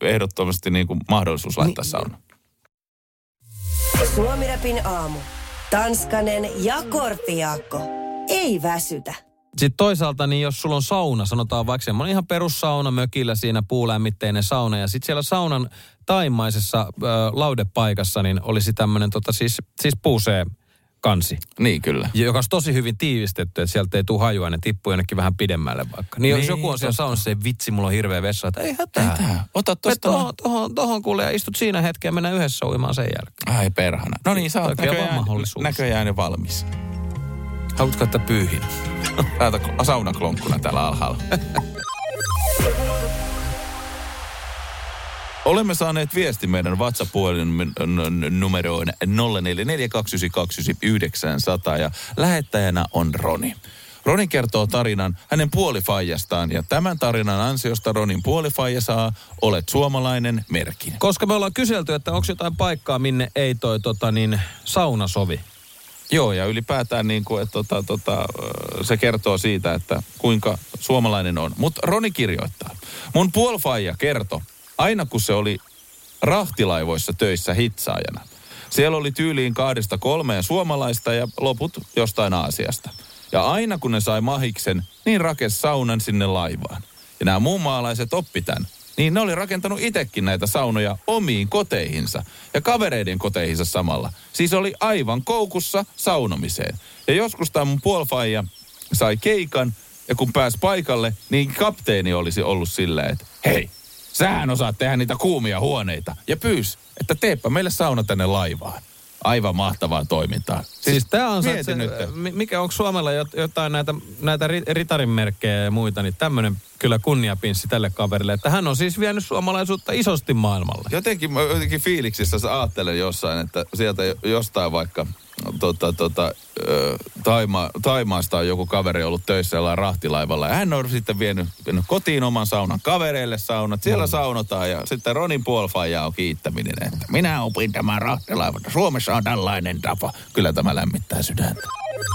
ehdottomasti niin kuin mahdollisuus laittaa Niin. sauna. Suomi Rapin aamu. Tanskanen ja Korpiakko. Ei väsytä. Sitten toisaalta, niin jos sulla on sauna, sanotaan vaikka semmoinen ihan perussauna mökillä siinä puulämmitteinen sauna, ja sitten siellä saunan taimaisessa äh, laudepaikassa, niin olisi tämmöinen tota, siis, siis puusee kansi. Niin, kyllä. Joka on tosi hyvin tiivistetty, että sieltä ei tule hajua, ne tippuu jonnekin vähän pidemmälle vaikka. Niin, niin jos joku on siellä saunassa, ei vitsi, mulla on hirveä vessa, että ei hätää. Hätää. Ota tosta. Tohon, tohon, tohon kuule ja istut siinä hetken ja mennään yhdessä uimaan sen jälkeen. Ai perhana. No niin, sä oot näköjään, näköjään jo valmis. Haluatko, että pyyhin? Päätä saunaklonkkuna täällä alhaalla. Olemme saaneet viesti meidän WhatsApp-puhelin numeroon nolla neljä neljä kaksi yhdeksän kaksi yhdeksän nolla nolla ja lähettäjänä on Roni. Roni kertoo tarinan hänen puolifaijastaan ja tämän tarinan ansiosta Ronin puolifaija saa Olet suomalainen merkin. Koska me ollaan kyselty, että onko jotain paikkaa, minne ei toi tota niin, sauna sovi. Joo, ja ylipäätään niin kuin, että tota, tota, se kertoo siitä, että kuinka suomalainen on. Mutta Roni kirjoittaa. Mun puolifaija kertoi, aina kun se oli rahtilaivoissa töissä hitsaajana. Siellä oli tyyliin kahdesta kolmeen suomalaista ja loput jostain Aasiasta. Ja aina kun ne sai mahiksen, niin rakesi saunan sinne laivaan. Ja nämä muun maalaiset oppi tämän. Niin ne oli rakentanut itsekin näitä saunoja omiin koteihinsa ja kavereiden koteihinsa samalla. Siis oli aivan koukussa saunomiseen. Ja joskus tämä mun puolifaija sai keikan ja kun pääsi paikalle, niin kapteeni olisi ollut silleen, että hei, sähän osaat tehdä niitä kuumia huoneita. Ja pyys, että teepä meille sauna tänne laivaan. Aivan mahtavaa toimintaa. Siis, siis tämä on se, nyt. mikä onko Suomella jotain näitä, näitä ritarinmerkkejä ja muita, niin tämmöinen kyllä kunniapinssi tälle kaverille, että hän on siis vienyt suomalaisuutta isosti maailmalle. Jotenkin, jotenkin fiiliksissä sä ajattelen jossain, että sieltä jostain vaikka tota, tota, Taima, Taimaasta on joku kaveri ollut töissä jollain rahtilaivalla. Ja hän on sitten vienyt, vienyt kotiin oman saunan kavereille saunat. Siellä mm. saunotaan ja sitten Ronin puolifaija on kiittäminen, että minä opin tämän rahtilaivan. Suomessa on tällainen tapa. Kyllä tämä lämmittää sydäntä.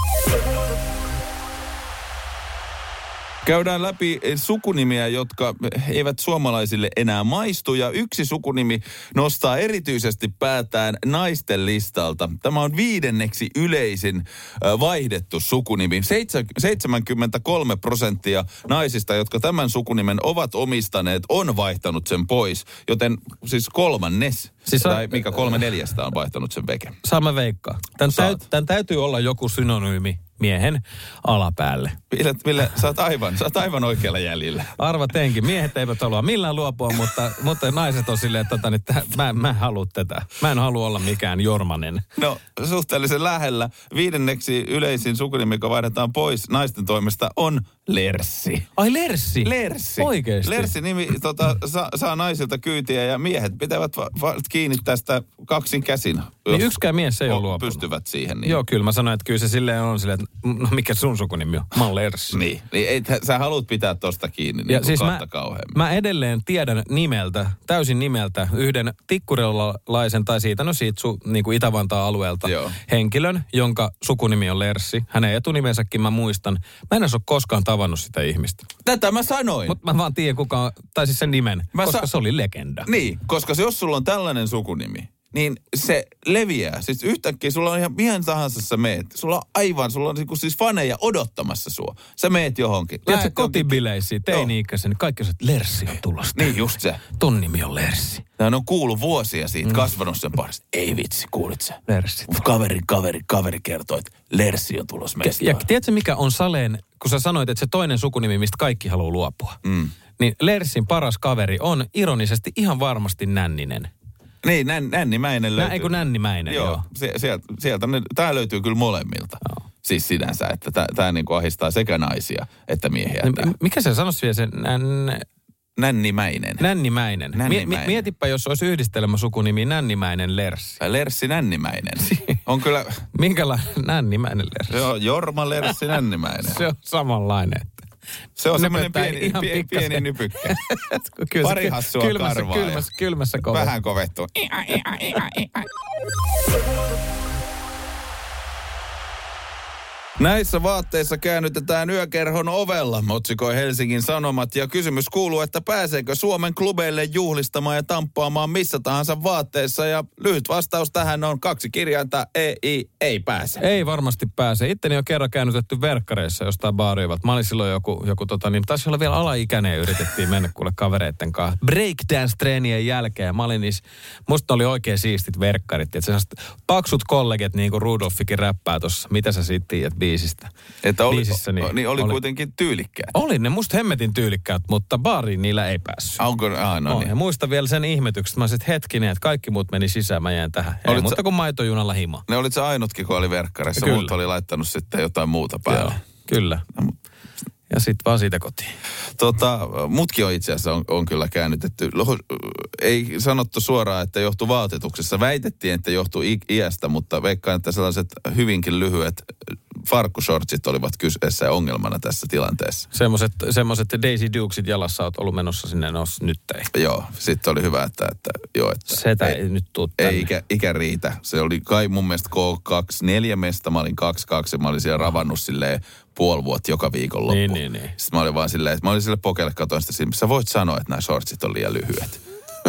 Käydään läpi sukunimiä, jotka eivät suomalaisille enää maistu. Ja yksi sukunimi nostaa erityisesti päätään naisten listalta. Tämä on viidenneksi yleisin vaihdettu sukunimi. seitsemänkymmentäkolme prosenttia naisista, jotka tämän sukunimen ovat omistaneet, on vaihtanut sen pois. Joten siis kolmannes, siis tai on, mikä kolme neljästä on vaihtanut sen veke. Sama veikkaa. Tämän, täy, tämän täytyy olla joku synonyymi miehen alapäälle. Ville, Ville sä oot aivan, sä oot aivan oikealla jäljellä. Arvatenkin. Miehet eivät halua millään luopua, mutta, mutta naiset on silleen, että tota, että mä, mä en halua tätä. Mä en halua olla mikään Jormanen. No, suhteellisen lähellä. Viidenneksi yleisin sukunimi, joka vaihdetaan pois naisten toimesta, on Lerssi. Ai Lerssi? Lerssi. Oikeesti? Lerssi-nimi tota, saa, saa naisilta kyytiä ja miehet pitävät va- va- kiinni tästä kaksin käsin. Niin yksikään mies ei ole luopunut. Pystyvät siihen. Niin. Joo, kyllä mä sanoin, että kyllä se silleen on silleen, että no mikä sun sukunimi on? Mä oon Lerssi. Niin, niin et, sä haluat pitää tosta kiinni niin siis kahta mä, kauheammin. Mä edelleen tiedän nimeltä, täysin nimeltä, yhden tikkurilalaisen tai siitä, no siitä su, niin kuin Itä-Vantaan alueelta Joo. henkilön, jonka sukunimi on Lerssi. Hänen etunimensäkin mä muistan. Mä en edes ole koskaan tavannut sitä ihmistä. Tätä mä sanoin. Mutta mä vaan tiedän kuka, tai siis sen nimen, mä koska sa- se oli legenda. Niin, koska se, jos sulla on tällainen sukunimi, niin se leviää. Siis yhtäkkiä sulla on ihan mihin tahansa sä meet. Sulla on aivan, sulla on niinku siis faneja odottamassa sua. Sä meet johonkin. Tiedätkö kotibileisiin, teini-ikäisen, kaikki on, että Lerssi on tulossa. Niin just se. Ton nimi on Lerssi. Nämä on kuullut vuosia siitä, mm. kasvanut sen parissa. Ei vitsi, kuulit sä? Lerssi. Kaveri, kaveri, kaveri kertoi, että Lerssi on tulossa meistä. Ja, ja tiedätkö mikä on Saleen, kun sä sanoit, että se toinen sukunimi, mistä kaikki haluaa luopua. Mm. Niin Lerssin paras kaveri on ironisesti ihan varmasti Nänninen. Niin, nän, Nännimäinen löytyy. Nä, eikö Nännimäinen, joo. joo. Sieltä, sieltä ne, tää löytyy kyllä molemmilta. Joo. Siis sinänsä, että tämä niinku ahdistaa sekä naisia että miehiä. No, mikä se sanoisi vielä se nän... Nännimäinen. Nännimäinen. Nännimäinen. Mietipä, jos olisi yhdistelmä sukunimi Nännimäinen Lerssi. Lerssi Nännimäinen. On kyllä... Minkälainen Nännimäinen Lerssi? Joo, Jorma Lerssi Nännimäinen. Se on samanlainen. Se on semmoinen pieni, pieni, pieni nypykkä. Pari hassua kylmässä, karvaa. Kylmässä, kylmässä kovettu. Vähän kovettu. Näissä vaatteissa käännytetään yökerhon ovella, otsikoi Helsingin Sanomat. Ja kysymys kuuluu, että pääseekö Suomen klubeille juhlistamaan ja tamppaamaan missä tahansa vaatteissa. Ja lyhyt vastaus tähän on kaksi kirjainta, ei, ei pääse. Ei varmasti pääse. Itteni on kerran käännytetty verkkareissa jostain baarivat. Mä olin silloin joku, joku tota, niin taisi olla vielä alaikäinen ja yritettiin mennä kuule kavereitten kanssa breakdance-treenien jälkeen. Mä olin niissä, musta oli oikein siistit verkkarit. Että paksut kolleget niin kuin Rudolfikin räppää tuossa. Mitä sä siitä tiedät biisistä? Että oli, Biisissä, niin, niin oli, oli kuitenkin tyylikkäät. Oli ne musta hemmetin tyylikkäät, mutta baariin niillä ei päässyt. Onko? Ah, no no, niin. Ja muista vielä sen ihmetykset. Mä olisin, että hetkinen, että kaikki muut meni sisään, mä jäin tähän. Ei Olit muuta sä, kuin maitojunalla hima. Ne olit sä ainutkin, kun oli verkkareissa. Kyllä. Muut oli laittanut sitten jotain muuta päälle. Joo, kyllä. No, mutta Ja sit vaan siitä kotiin. Tota, mutkin on itse asiassa on, on kyllä käännytetty. Ei sanottu suoraan, että johtuu vaatetuksessa. Väitettiin, että johtuu iästä, mutta veikkaan, että sellaiset hyvinkin lyhyet farkkushortsit olivat kyseessä ja ongelmana tässä tilanteessa. Semmoiset, semmoiset Daisy Dukesit jalassa oot ollut menossa sinne, nos nyt ei. Joo, sitten oli hyvä, että, että joo, että Setä ei, ei, ei nyt tuu tänne. ei ikä, ikä riitä. Se oli kai mun mielestä K kaksikymmentäneljä mesta, mä olin kaksikymmentäkaksi ja mä olin siellä ravannut silleen puoli vuotta joka viikon loppu. Niin, niin, niin. Sitten mä olin vaan silleen, että mä olin sille pokelle katoin sitä silmissä. Sä voit sanoa, että nämä shortsit on liian lyhyet.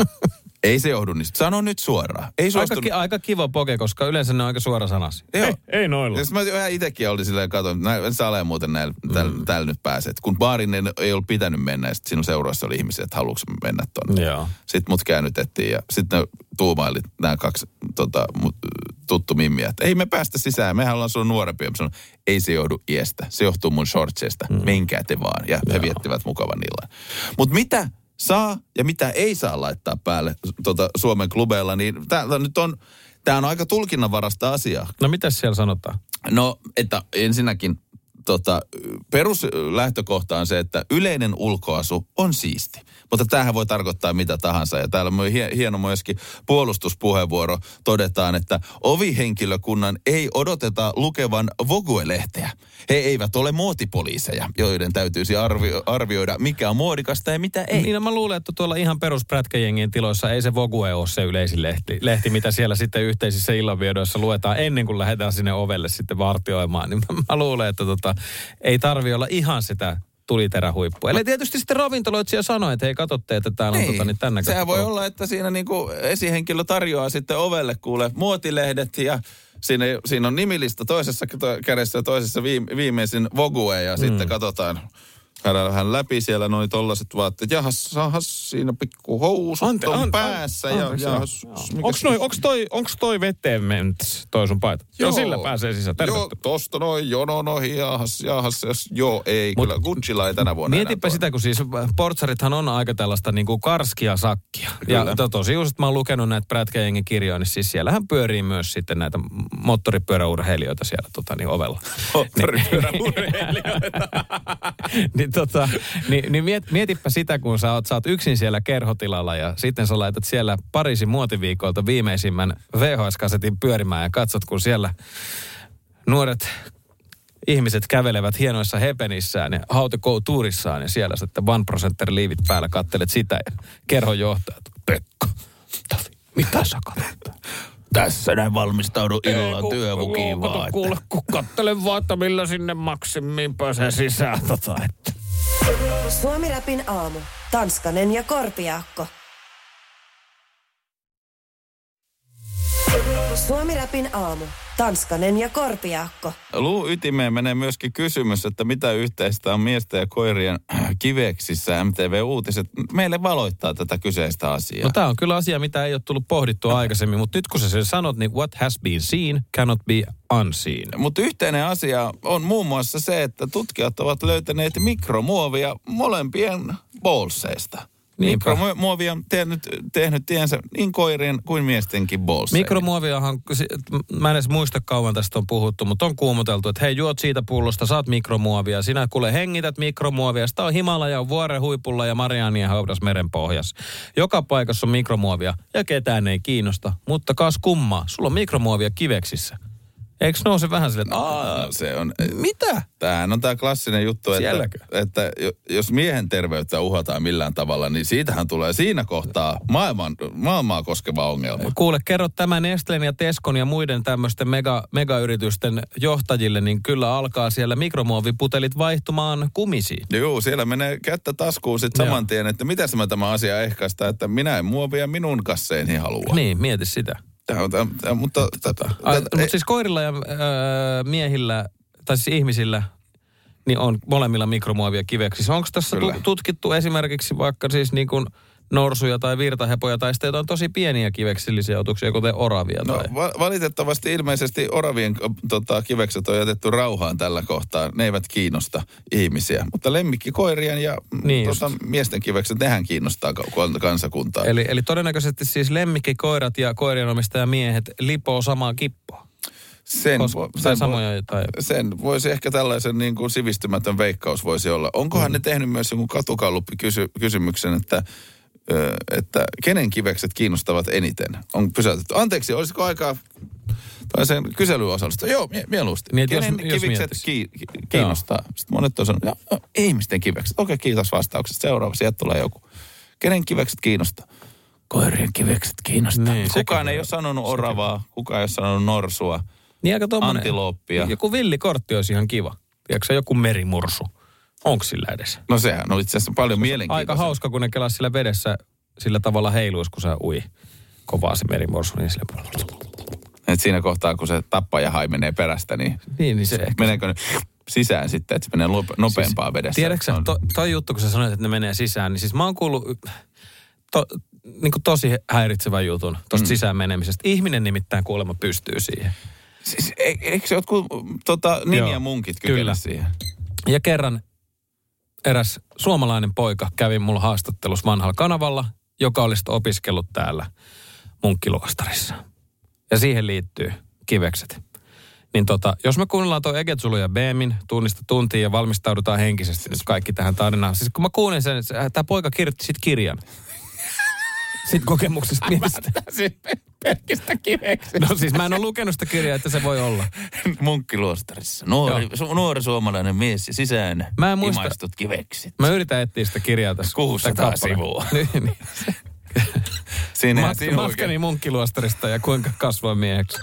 Ei se johdu niistä. Sano nyt suoraan. Ei aika, ki, aika kiva poke, koska yleensä ne on aika suorasanasi. Joo. Ei, ei noilla. Ja mä ihan itsekin olin silleen, katoin, että sä ole muuten näillä, täällä, mm. täällä nyt pääset. Kun baarin ei ollut pitänyt mennä ja sitten sinun seurassa oli ihmisiä, että haluatko mennä tonne. Joo. Sitten mut käännytettiin ja sitten ne tuumailit nämä kaksi tota, mut, tuttu mimmiä, että ei me päästä sisään, mehän ollaan sun nuorempia. Mä sanoin, ei se johdu iästä, se johtuu mun shortseista, mm. menkää te vaan. Ja Joo. he viettivät mukavan illan. Mutta mitä saa ja mitä ei saa laittaa päälle tota, Suomen klubeilla, niin tää nyt on, tää on aika tulkinnanvarasta asiaa. No mitäs siellä sanotaan? No, että ensinnäkin tota, peruslähtökohta on se, että yleinen ulkoasu on siisti. Mutta tämähän voi tarkoittaa mitä tahansa. Ja täällä on hieno myöskin puolustuspuheenvuoro. Todetaan, että ovihenkilökunnan ei odoteta lukevan Vogue-lehteä. He eivät ole muotipoliiseja, joiden täytyisi arvio- arvioida, mikä on muodikasta ja mitä ei. Niin, no mä luulen, että tuolla ihan perusprätkäjengien tiloissa ei se Vogue ole se yleisin lehti, lehti mitä siellä sitten yhteisissä illanviedoissa luetaan ennen kuin lähdetään sinne ovelle sitten vartioimaan. Niin mä, mä luulen, että tota, ei tarvi olla ihan sitä tuliterähuippua. Eli tietysti sitten ravintoloitsija sanoi, että hei, katsotte, että täällä on Ei, tota, niin tänne. sehän voi olla, että siinä niinku esihenkilö tarjoaa sitten ovelle kuule muotilehdet ja siinä, siinä on nimilista toisessa kädessä ja toisessa viime, viimeisin Vogue ja mm. sitten katsotaan. Käydään vähän läpi siellä noin tollaset vaatteet. Jahas, jahas, siinä pikku housut ante, on ante, päässä. Ante, ja, ante, jahas, onks, noi, onks, toi, onks toi veteen mennyt toi sun paita? Joo, joo, sillä pääsee sisään. Tervetuloa. Joo, tosta noin, jono noin, jahas, jahas, jos, joo, ei, Mut, kyllä Gucciilla ei tänä vuonna. Mietipä sitä, kun siis portsarithan on aika tällaista niin kuin karskia sakkia. Kyllä. Ja to, tosi just mä oon lukenut näitä prätkäjengin kirjoja, niin siis siellähän pyörii myös sitten näitä moottoripyöräurheilijoita siellä tota, niin ovella. Moottoripyöräurheilijoita. niin Tota, niin, niin miet, mietipä sitä, kun sä oot, sä oot yksin siellä kerhotilalla ja sitten sä laitat siellä Pariisin muotiviikolta viimeisimmän V H S-kasetin pyörimään ja katsot, kun siellä nuoret ihmiset kävelevät hienoissa hepenissään ja how to go -tuurissaan ja siellä sitten one percenter liivit päällä kattelet sitä ja kerhojohtajat. Pekka, Tavi, mitä sä katsot? Tässä näin valmistaudu illalla työvukiin vaan. Kuule, kun kattelen vaan, että millä sinne maksimiin pääsee sisään. Tota, että. Suomi-räpin aamu. Tanskanen ja Korpiaakko. Suomi-räpin aamu. Tanskanen ja Korpiaakko. Luu ytimeen menee myöskin kysymys, että mitä yhteistä on miesten ja koirien kiveksissä. M T V-uutiset meille valoittaa tätä kyseistä asiaa. No tämä on kyllä asia, mitä ei ole tullut pohdittua aikaisemmin, mutta nyt kun sä sen sanot, niin what has been seen cannot be unseen. Mutta yhteinen asia on muun muassa se, että tutkijat ovat löytäneet mikromuovia molempien bolseista. Mikromuovi on tehnyt, tehnyt tiensä niin koirien kuin miestenkin bolseihin. Mikromuoviahan, mä en edes muista kauan tästä on puhuttu, mutta on kuumoteltu, että hei, juot siitä pullosta, saat mikromuovia. Sinä kuule hengität mikromuovia. Sitä on Himalaja, vuoren huipulla ja Marianien haudas meren pohjassa. Joka paikassa on mikromuovia ja ketään ei kiinnosta. Mutta kas kummaa, sulla on mikromuovia kiveksissä. Eikö nouse vähän sille? Aa, se on... Mitä? Tämähän on tämä klassinen juttu, että, että jos miehen terveyttä uhataan millään tavalla, niin siitähän tulee siinä kohtaa maailman, maailmaa koskeva ongelma. Kuule, kerro tämän Nestlen ja Tescon ja muiden tämmöisten mega, megayritysten johtajille, niin kyllä alkaa siellä mikromuoviputelit vaihtumaan kumisiin. Joo, siellä menee kättä taskuun sitten saman tien, että miten mä tämä asia ehkäistä, että minä en muovia minun kasseeni halua. Niin, mieti sitä. Tämä on, tämä, mutta... Mutta siis koirilla ja öö, miehillä, tai siis ihmisillä, niin on molemmilla mikromuovia kiveksissä. Onko tässä tu- tutkittu esimerkiksi vaikka siis niin kuin norsuja tai virtahepoja tai sitten jotain tosi pieniä kiveksillisiä otuksia, kuten oravia? Tai... No va- valitettavasti ilmeisesti oravien tota, kivekset on jätetty rauhaan tällä kohtaa. Ne eivät kiinnosta ihmisiä. Mutta lemmikkikoirien ja niin tota, miesten kivekset, nehän kiinnostaa kansakuntaa. Eli, eli todennäköisesti siis lemmikkikoirat ja koirien omistajamiehet lipoo samaa kippoa. Sen, Kos, vo, sen, sen, vo, tai... sen voisi ehkä tällaisen niin kuin sivistymätön veikkaus voisi olla. Onkohan mm. ne tehnyt myös jonkun katukalluppi-kysymyksen, että, että kenen kivekset kiinnostavat eniten? On pysäytetty. Anteeksi, olisiko aikaa sen kyselyosallistua? Joo, mie- mieluusti. Miet, kenen jos, kivekset jos ki- kiinnostaa? Joo. Sitten monet on sanonut, joo, ihmisten kivekset. Okei, kiitos vastauksesta. Seuraava, sieltä tulee joku. Kenen kivekset kiinnostaa? Koirien kivekset kiinnostaa. Niin, kukaan ei ole sanonut oravaa, kukaan ei ole sanonut norsua, niin aika antilooppia. Joku villikortti olisi ihan kiva. Tiedätkö joku merimursu? Onko sillä edes? No sehän on itse asiassa paljon mielenkiintoista. Aika hauska, kun ne kelasi sillä vedessä sillä tavalla heiluisi, kun sä ui kovaa se merimursu. Niin sillä... Et siinä kohtaa, kun se tappajahai menee perästä, niin, niin, niin se ehkä... meneekö ne sisään sitten, että se menee nopeampaa siis, vedessä? Tiedätkö sä, to, toi juttu, kun sä sanoit, että ne menee sisään, niin siis mä oon kuullut... To, niin kuin tosi häiritsevän jutun tuosta mm. sisään menemisestä. Ihminen nimittäin kuulemma pystyy siihen. Siis e, eikö se jotkut tota, ninja-munkit kykene siihen? Ja kerran eräs suomalainen poika kävi mulla haastattelussa vanhalla kanavalla, joka olisi opiskellut täällä Munkkiluostarissa. Ja siihen liittyy kivekset. Niin tota, jos me kuunnellaan toi Egetsulu ja Beemin tunnista tuntiin ja valmistaudutaan henkisesti nyt kaikki tähän tarinaan. Siis kun mä kuulin sen, tämä poika kirjoitti sit kirjan. Sitten kokemuksesta mielestä. Pelkistä kiveksi. No siis mä en ole lukenut sitä kirjaa, että se voi olla. Munkkiluostarissa. Nuori, su, nuori suomalainen mies ja sisään mä en muista, imaistut kiveksit. Mä yritän etsiä sitä kirjaa tässä. kuusisataa sivua. niin, niin. Siinä Mat- matkani Munkkiluostarista ja kuinka kasvaa mieheksi.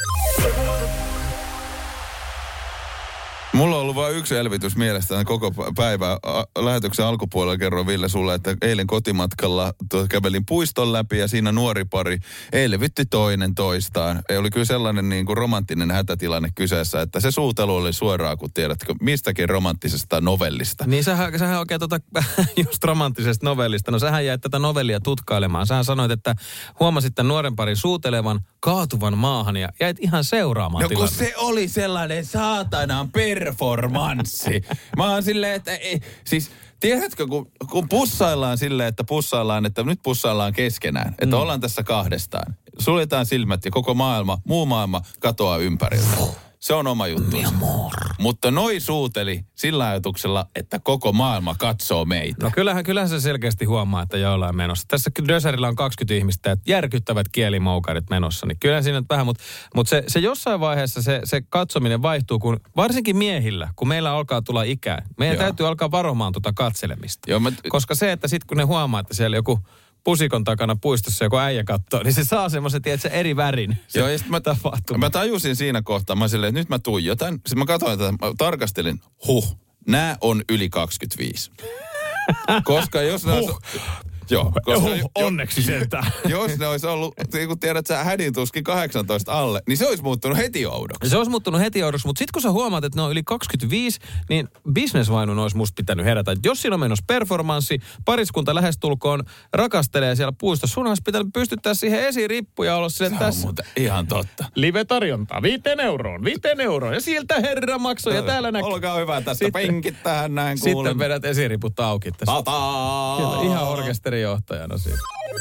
Mulla on ollut vain yksi elvytys mielestäni koko päivä. Lähetyksen alkupuolella kerroin Ville sulle, että eilen kotimatkalla kävelin puiston läpi ja siinä nuori pari elvytti toinen toistaan. Ei oli kyllä sellainen niin kuin romanttinen hätätilanne kyseessä, että se suutelu oli suoraan, kun tiedätkö, mistäkin romanttisesta novellista. Niin sähän, sähän oikein tota, just romanttisesta novellista. No sähän jäit tätä novellia tutkailemaan. Sähän sanoit, että huomasit tämän nuoren parin suutelevan, kaatuvan maahan ja jäit ihan seuraamaan no, tilannetta. No kun se oli sellainen saatanaan performanssi. Mä oon silleen, että ei, siis tiedätkö, kun, kun pussaillaan silleen, että pussaillaan, että nyt pussaillaan keskenään, että mm. ollaan tässä kahdestaan. Suljetaan silmät ja koko maailma, muu maailma katoaa ympäriltä. Se on oma juttu. Mutta noi suuteli sillä ajatuksella, että koko maailma katsoo meitä. No kyllähän, kyllähän se selkeästi huomaa, että jollain menossa. Tässä Dösärillä on kaksikymmentä ihmistä ja järkyttävät kielimoukarit menossa. Niin kyllähän siinä vähän, mutta, mutta se, se jossain vaiheessa se, se katsominen vaihtuu, kun varsinkin miehillä, kun meillä alkaa tulla ikää. Meidän Joo. täytyy alkaa varomaan tuota katselemista. Joo, mä... Koska se, että sitten kun ne huomaa, että siellä joku pusikon takana puistossa joku äijä kattoo, niin se saa semmoisen, tiedätkö, eri värin. Joo, ja mä, mä tajusin siinä kohtaa, mä silleen, että nyt mä tuijotan. Sitten mä katsoin tätä, mä tarkastelin, huh, nää on yli kaksikymmentäviisi. Koska jos ne huh. olisi... Joo, koska, oh, onneksi sentään. Jos ne olisi ollut, niin kun tiedät sä hädin tuskin kahdeksantoista alle, niin se olisi muuttunut heti oudoksi. Se olisi muuttunut heti oudoksi, mutta sitten kun sä huomaat, että ne on yli kaksikymmentäviisi, niin businessvainun olisi musta pitänyt herätä. Jos siinä on menossa performanssi, pariskunta lähestulkoon rakastelee siellä puistossa, sun olisi pitänyt pystyttää siihen esirippu ja olla sille tässä. On ihan totta. Live-tarjonta, viiteen euroon, viiteen euroon. Ja sieltä herra maksoi ja täällä näkyy. Olkaa hyvä tästä, penkit tähän näin kuulemma. Sitten vedät esiriput auki. Tataa! Ihan orkesteri johtajana siinä.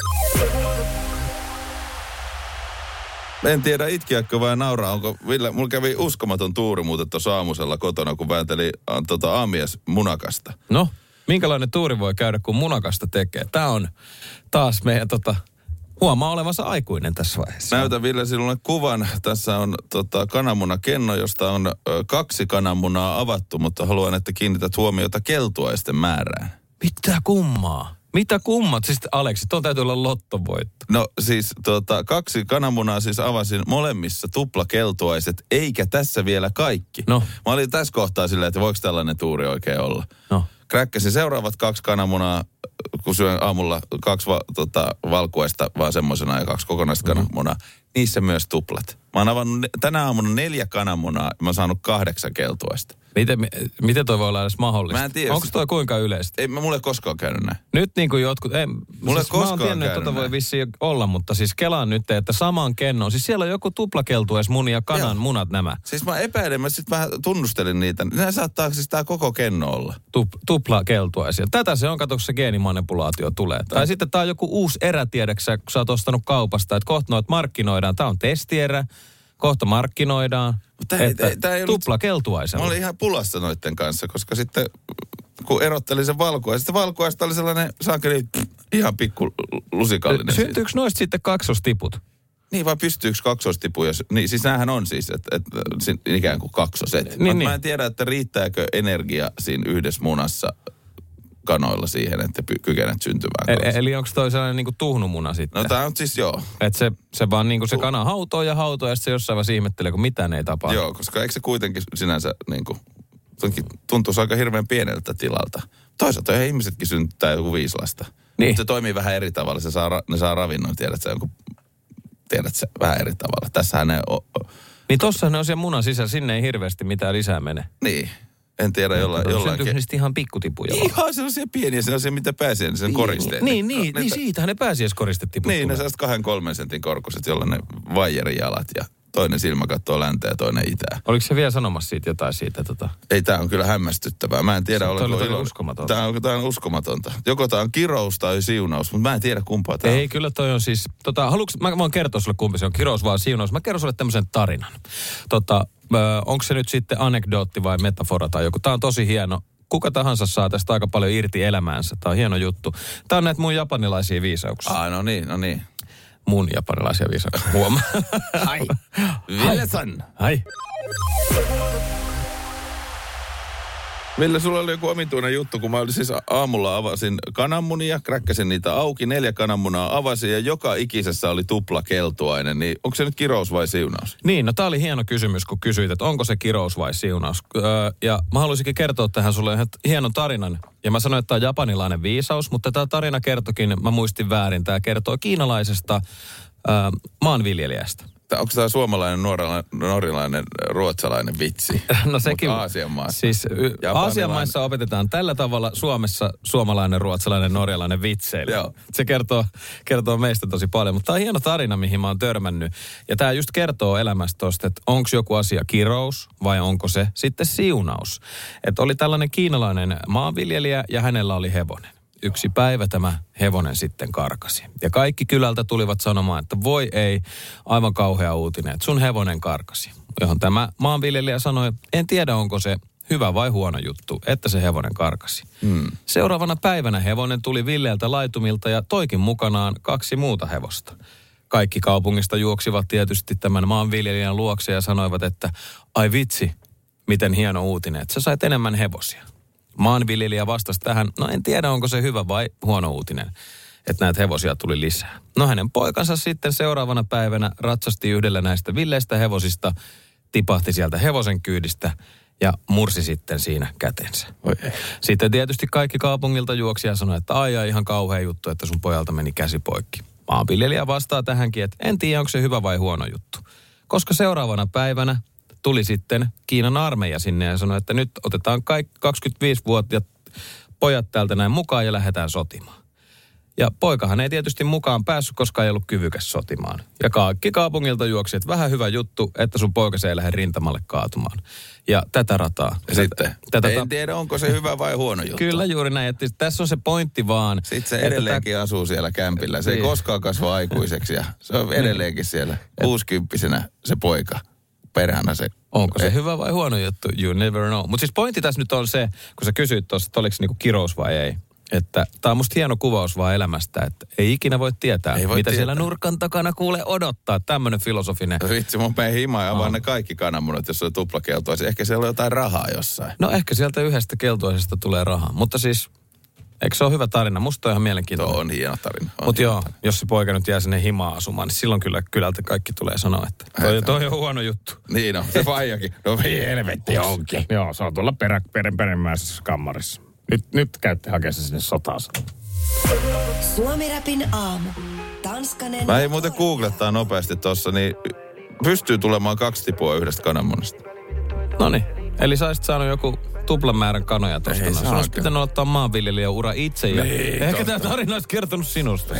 En tiedä itkeäkö vai nauraa. Onko, Ville, mulla kävi uskomaton tuuri muuten tuossa aamusella kotona, kun väänteli tota, aamies munakasta. No, minkälainen tuuri voi käydä, kun munakasta tekee? Tämä on taas meidän tota, Huomaa olevansa aikuinen tässä vaiheessa. Näytän Ville sinulle kuvan. Tässä on tota, kananmunakenno, josta on ö, kaksi kananmunaa avattu, mutta haluan, että kiinnität huomiota keltuaisten määrään. Mitä kummaa? Mitä kummat? Siis Aleksi, tuon täytyy olla lottovoitto. No siis tota, kaksi kananmunaa siis avasin molemmissa tuplakeltuaiset, eikä tässä vielä kaikki. No. Mä olin tässä kohtaa silleen, että voiko tällainen tuuri oikein olla. No. Kräkkäsin seuraavat kaksi kananmunaa, kun syön aamulla kaksi va, tota, valkuaista vaan semmosena ja kaksi kokonaista mm-hmm. kananmunaa. Niissä myös tuplat. Mä oon avannut ne, tänä aamuna neljä kananmunaa ja mä oon saanut kahdeksan keltuaista. Miten, miten toi voi olla edes mahdollista? Mä en tiedä. Onko toi kuinka yleistä? Ei, mulle ei koskaan käynyt näin. Nyt niin kuin jotkut, ei, Mulle siis koskaan mä oon tiennyt, että tota voi vissiin olla, mutta siis kelaan nyt, että saman kennon. Siis siellä on joku tuplakeltuais muni ja kanan Joo. munat nämä. Siis mä epäilen, mä sit vähän tunnustelin niitä. Nämä saattaa siis tää koko kenno olla. Tup, tuplakeltuaisia. Tätä se on, kato, kun se geenimanipulaatio tulee. Tai, tai sitten tää on joku uusi erä, tiedäksä, kun sä oot ostanut kaupasta, että kohta noit markkinoidaan. Tää on testierä, kohta markkinoidaan. Tää ei- että tää ei ollut- tuplakeltuaisella. Mä olin ihan pulassa noitten kanssa, koska sitten kun erottelin sen valkuaista, sitten valkuaista oli sellainen saakeli ihan pikku lusikallinen. siitä. Syntyykö noista sitten kaksostiput? Niin, vai pystyykö kaksostipu, jos... Niin, siis näähän on siis, että et, sin- ikään kuin kaksoset. Niin, Niin, niin. Mä en tiedä, että riittääkö energia siinä yhdessä munassa kanoilla siihen, että py- kykenet syntymään. Eli, kanssa. eli onko toi sellainen niinku tuhnumuna sitten? No tää on siis joo. Että se, se vaan niinku se kana hautoo ja hautoo ja sitten se jossain vaiheessa ihmettelee, kun mitään ei tapahdu. Joo, koska eikö se kuitenkin sinänsä niin kuin, tuntuisi aika hirveän pieneltä tilalta. Toisaalta ihan ihmisetkin synnyttää joku viisi lasta. Niin. Mutta se toimii vähän eri tavalla. Se saa, ra- ne saa ravinnon, tiedät sä, joku, tiedät sä, vähän eri tavalla. Tässähän ne on... Niin tossahan ne on siellä munan sisällä, sinne ei hirveästi mitään lisää mene. Niin, en tiedä, jollain... jollain Syntyykö niistä ihan pikkutipuja? vaan? Ihan sellaisia pieniä, sellaisia, mitä pääsee, sen koristeet. Niin, niin, Ne- niin ne- siitähän ne pääsiäiskoristetiput Niin, ne tulee. sellaiset kahden kolmen sentin korkuset, jolla ne vaijeриjalat ja toinen silmä katsoo länteen ja toinen itään. Oliko se vielä sanomassa siitä jotain siitä? Tota? Ei, tää on kyllä hämmästyttävää. Mä en tiedä, Se- toi olenko oli tosi ilo- uskomatonta. Tää on, tää on uskomatonta. Joko tää on kirous tai siunaus, mutta mä en tiedä kumpaa tää Ei, on. kyllä toi on siis, tota, haluuks, mä voin kertoa sulle kumpi se on, kirous vai siunaus. Mä kerron sulle tämmöisen tarinan. Tota, onko se nyt sitten anekdootti vai metafora tai joku? Tää on tosi hieno. Kuka tahansa saa tästä aika paljon irti elämäänsä. Tää on hieno juttu. Tää on näitä mun japanilaisia viisauksia. Ah, no niin, no niin. Mun japanilaisia viisauksia. Huomaa. Hai. Ville-san. Hai. Ville, sulla oli joku omituinen juttu, kun mä olin siis aamulla avasin kananmunia, kräkkäsin niitä auki, neljä kananmunaa avasin ja joka ikisessä oli tupla keltuainen. Niin onko se nyt kirous vai siunaus? Niin, no tää oli hieno kysymys, kun kysyit, että onko se kirous vai siunaus. Öö, ja mä haluaisinkin kertoa tähän sulle ihan hienon tarinan. Ja mä sanoin, että tämä on japanilainen viisaus, mutta tämä tarina kertokin, mä muistin väärin, tämä kertoo kiinalaisesta öö, maanviljelijästä. Onko tämä suomalainen, nuoralainen, norjalainen, ruotsalainen vitsi? No sekin. Mut Aasian maassa. Siis y- Japanilainen. Aasian maissa opetetaan tällä tavalla, Suomessa suomalainen, ruotsalainen, norjalainen vitseily. Joo. Se kertoo, kertoo meistä tosi paljon, mutta tämä on hieno tarina, mihin mä oon törmännyt. Ja tämä just kertoo elämästä tosta, että onko joku asia kirous vai onko se sitten siunaus. Että oli tällainen kiinalainen maanviljelijä ja hänellä oli hevonen. Yksi päivä tämä hevonen sitten karkasi. Ja kaikki kylältä tulivat sanomaan, että voi ei, aivan kauhea uutinen, että sun hevonen karkasi. Johon tämä maanviljelijä sanoi, en tiedä onko se hyvä vai huono juttu, että se hevonen karkasi. Hmm. Seuraavana päivänä hevonen tuli villeältä laitumilta ja toikin mukanaan kaksi muuta hevosta. Kaikki kaupungista juoksivat tietysti tämän maanviljelijän luokse ja sanoivat, että ai vitsi, miten hieno uutinen, että sä sait enemmän hevosia. Maanviljelijä vastasi tähän, no en tiedä onko se hyvä vai huono uutinen, että näitä hevosia tuli lisää. No hänen poikansa sitten seuraavana päivänä ratsasti yhdellä näistä villeistä hevosista, tipahti sieltä hevosen kyydistä ja mursi sitten siinä kätensä. Oi ei. Sitten tietysti kaikki kaupungilta juoksi ja sanoi, että ai, ai ihan kauhea juttu, että sun pojalta meni käsi poikki. Maanviljelijä vastaa tähänkin, että en tiedä onko se hyvä vai huono juttu. Koska seuraavana päivänä tuli sitten Kiinan armeija sinne ja sanoi, että nyt otetaan kaikki kaksikymmentäviisivuotiaat pojat täältä näin mukaan ja lähdetään sotimaan. Ja poikahan ei tietysti mukaan päässyt, koska ei ollut kyvykäs sotimaan. Ja kaikki kaupungilta juoksi, että vähän hyvä juttu, että sun poikasi ei lähde rintamalle kaatumaan. Ja tätä rataa. Ja sitten, tätä en ta- tiedä onko se hyvä vai huono juttu. Kyllä juuri näin, että tässä on se pointti vaan. Sitten se että edelleenkin asuu siellä kämpillä. Se ei Niin. koskaan kasva aikuiseksi ja se on edelleenkin siellä kuusikymppisenä se poika. Perhana se. Onko se hyvä vai huono juttu? You never know. Mutta siis pointti tässä nyt on se, kun sä kysyit tuossa, että oliko se niinku kirous vai ei. että tämä on musta hieno kuvaus vaan elämästä, että ei ikinä voi tietää, Ei voi mitä tietää. siellä nurkan takana kuule odottaa. Tämmöinen filosofinen. Vitsi, mun menen himaan ja avaan ne kaikki kananmunat, jos on tuplakeltoisia. Ehkä siellä on jotain rahaa jossain. No ehkä sieltä yhdestä keltuisesta tulee rahaa, mutta siis eikö se ole hyvä tarina? Musta on ihan mielenkiintoinen. Tuo on hieno tarina. Mutta joo, jos se poika nyt jää sinne himaan asumaan, niin silloin kyllä kylältä kaikki tulee sanoa, että toi, toi on huono juttu. Niin on, se faijakin. No helvetti onkin. Joo, se on tuolla perä, perän perimmäisessä kammarissa. Nyt, nyt käytte hakeessa sinne sotaansa. Suomi-räpin aamu. Tanskanen Mä ei ja muuten Korpia. googlettaa nopeasti tossa, niin pystyy tulemaan kaksi tipua yhdestä kananmunasta. No niin, eli sä olisit saanut joku tuplan määrän kanoja tosta. Ei Sun saa olisi kyllä. pitänyt ottaa maanviljelijän ura itse. Ja Niin, ehkä tämä tarina olisi kertonut sinusta.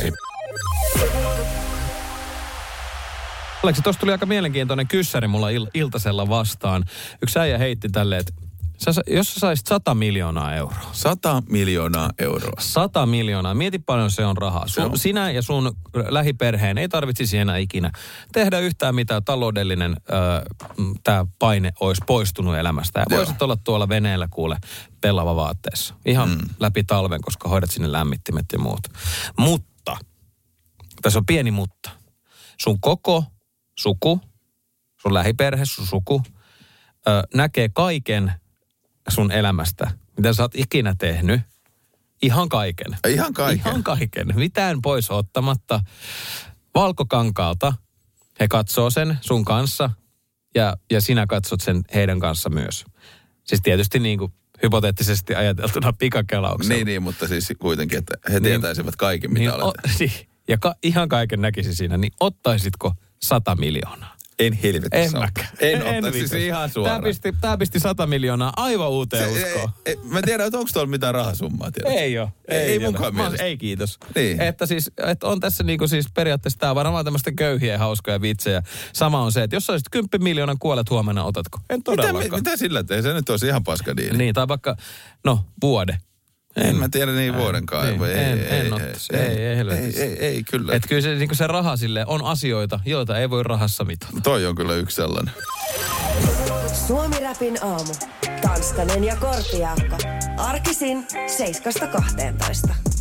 Aleksi, tuossa tuli aika mielenkiintoinen kyssäri mulla il- iltasella vastaan. Yksi äijä heitti tälleen, että sä, jos sä saisit sata miljoonaa euroa. Sata miljoonaa euroa. Sata miljoonaa. Mieti paljon se on rahaa. Sun, on. sinä ja sun lähiperheen ei tarvitsisi enää ikinä tehdä yhtään mitään. Taloudellinen tämä paine olisi poistunut elämästä. Ja Joo. voisit olla tuolla veneellä kuule pelava vaatteessa. Ihan mm. läpi talven, koska hoidat sinne lämmittimet ja muut. Mutta, tässä on pieni mutta. Sun koko suku, sun lähiperhe, sun suku, ö, näkee kaiken sun elämästä, mitä sä oot ikinä tehnyt. Ihan kaiken. Ihan kaiken. Ihan kaiken. Mitään pois ottamatta. Valkokankaalta he katsoo sen sun kanssa ja, ja sinä katsot sen heidän kanssa myös. Siis tietysti niin kuin hypoteettisesti ajateltuna pikakelauksella. Niin, niin, mutta siis kuitenkin, että he tietäisivät kaiken, mitä niin, olet. o, niin, ja ka, ihan kaiken näkisi siinä, niin ottaisitko sata miljoonaa? En helvetissä. En mäkään. En ottaisi siis viitos. ihan suoraan. Tämä pisti, tämä pisti sata miljoonaa aivan uuteen Se, uskoon. ei, ei, mä tiedän, että onko tuolla mitään rahasummaa. Tiedätkö? Ei ole. Ei, ei tiedä. munkaan Mä oon- mielestä. Ei kiitos. Niin. Että siis, että on tässä niinku siis periaatteessa tää varmaan tämmöistä köyhiä hauskoja vitsejä. Sama on se, että jos sä olisit kymppi miljoonan kuolet huomenna, otatko? En Mitä, todellakaan. mitä sillä tee? Se nyt olisi ihan paska diili. Niin, tai vaikka, no, vuode. En mä tiedä niin vuodenkaan. Niin, ei, en- ei, en ei, ottaisi. ei, Ei, ei ei, helvetissä. ei, ei, kyllä. Että kyllä se, niinku se raha sille on asioita, joita ei voi rahassa mitata. Toi on kyllä yksi sellainen. Suomi-räpin aamu. Tanskanen ja Korpiaakka. Arkisin seiskasta kahteentoista.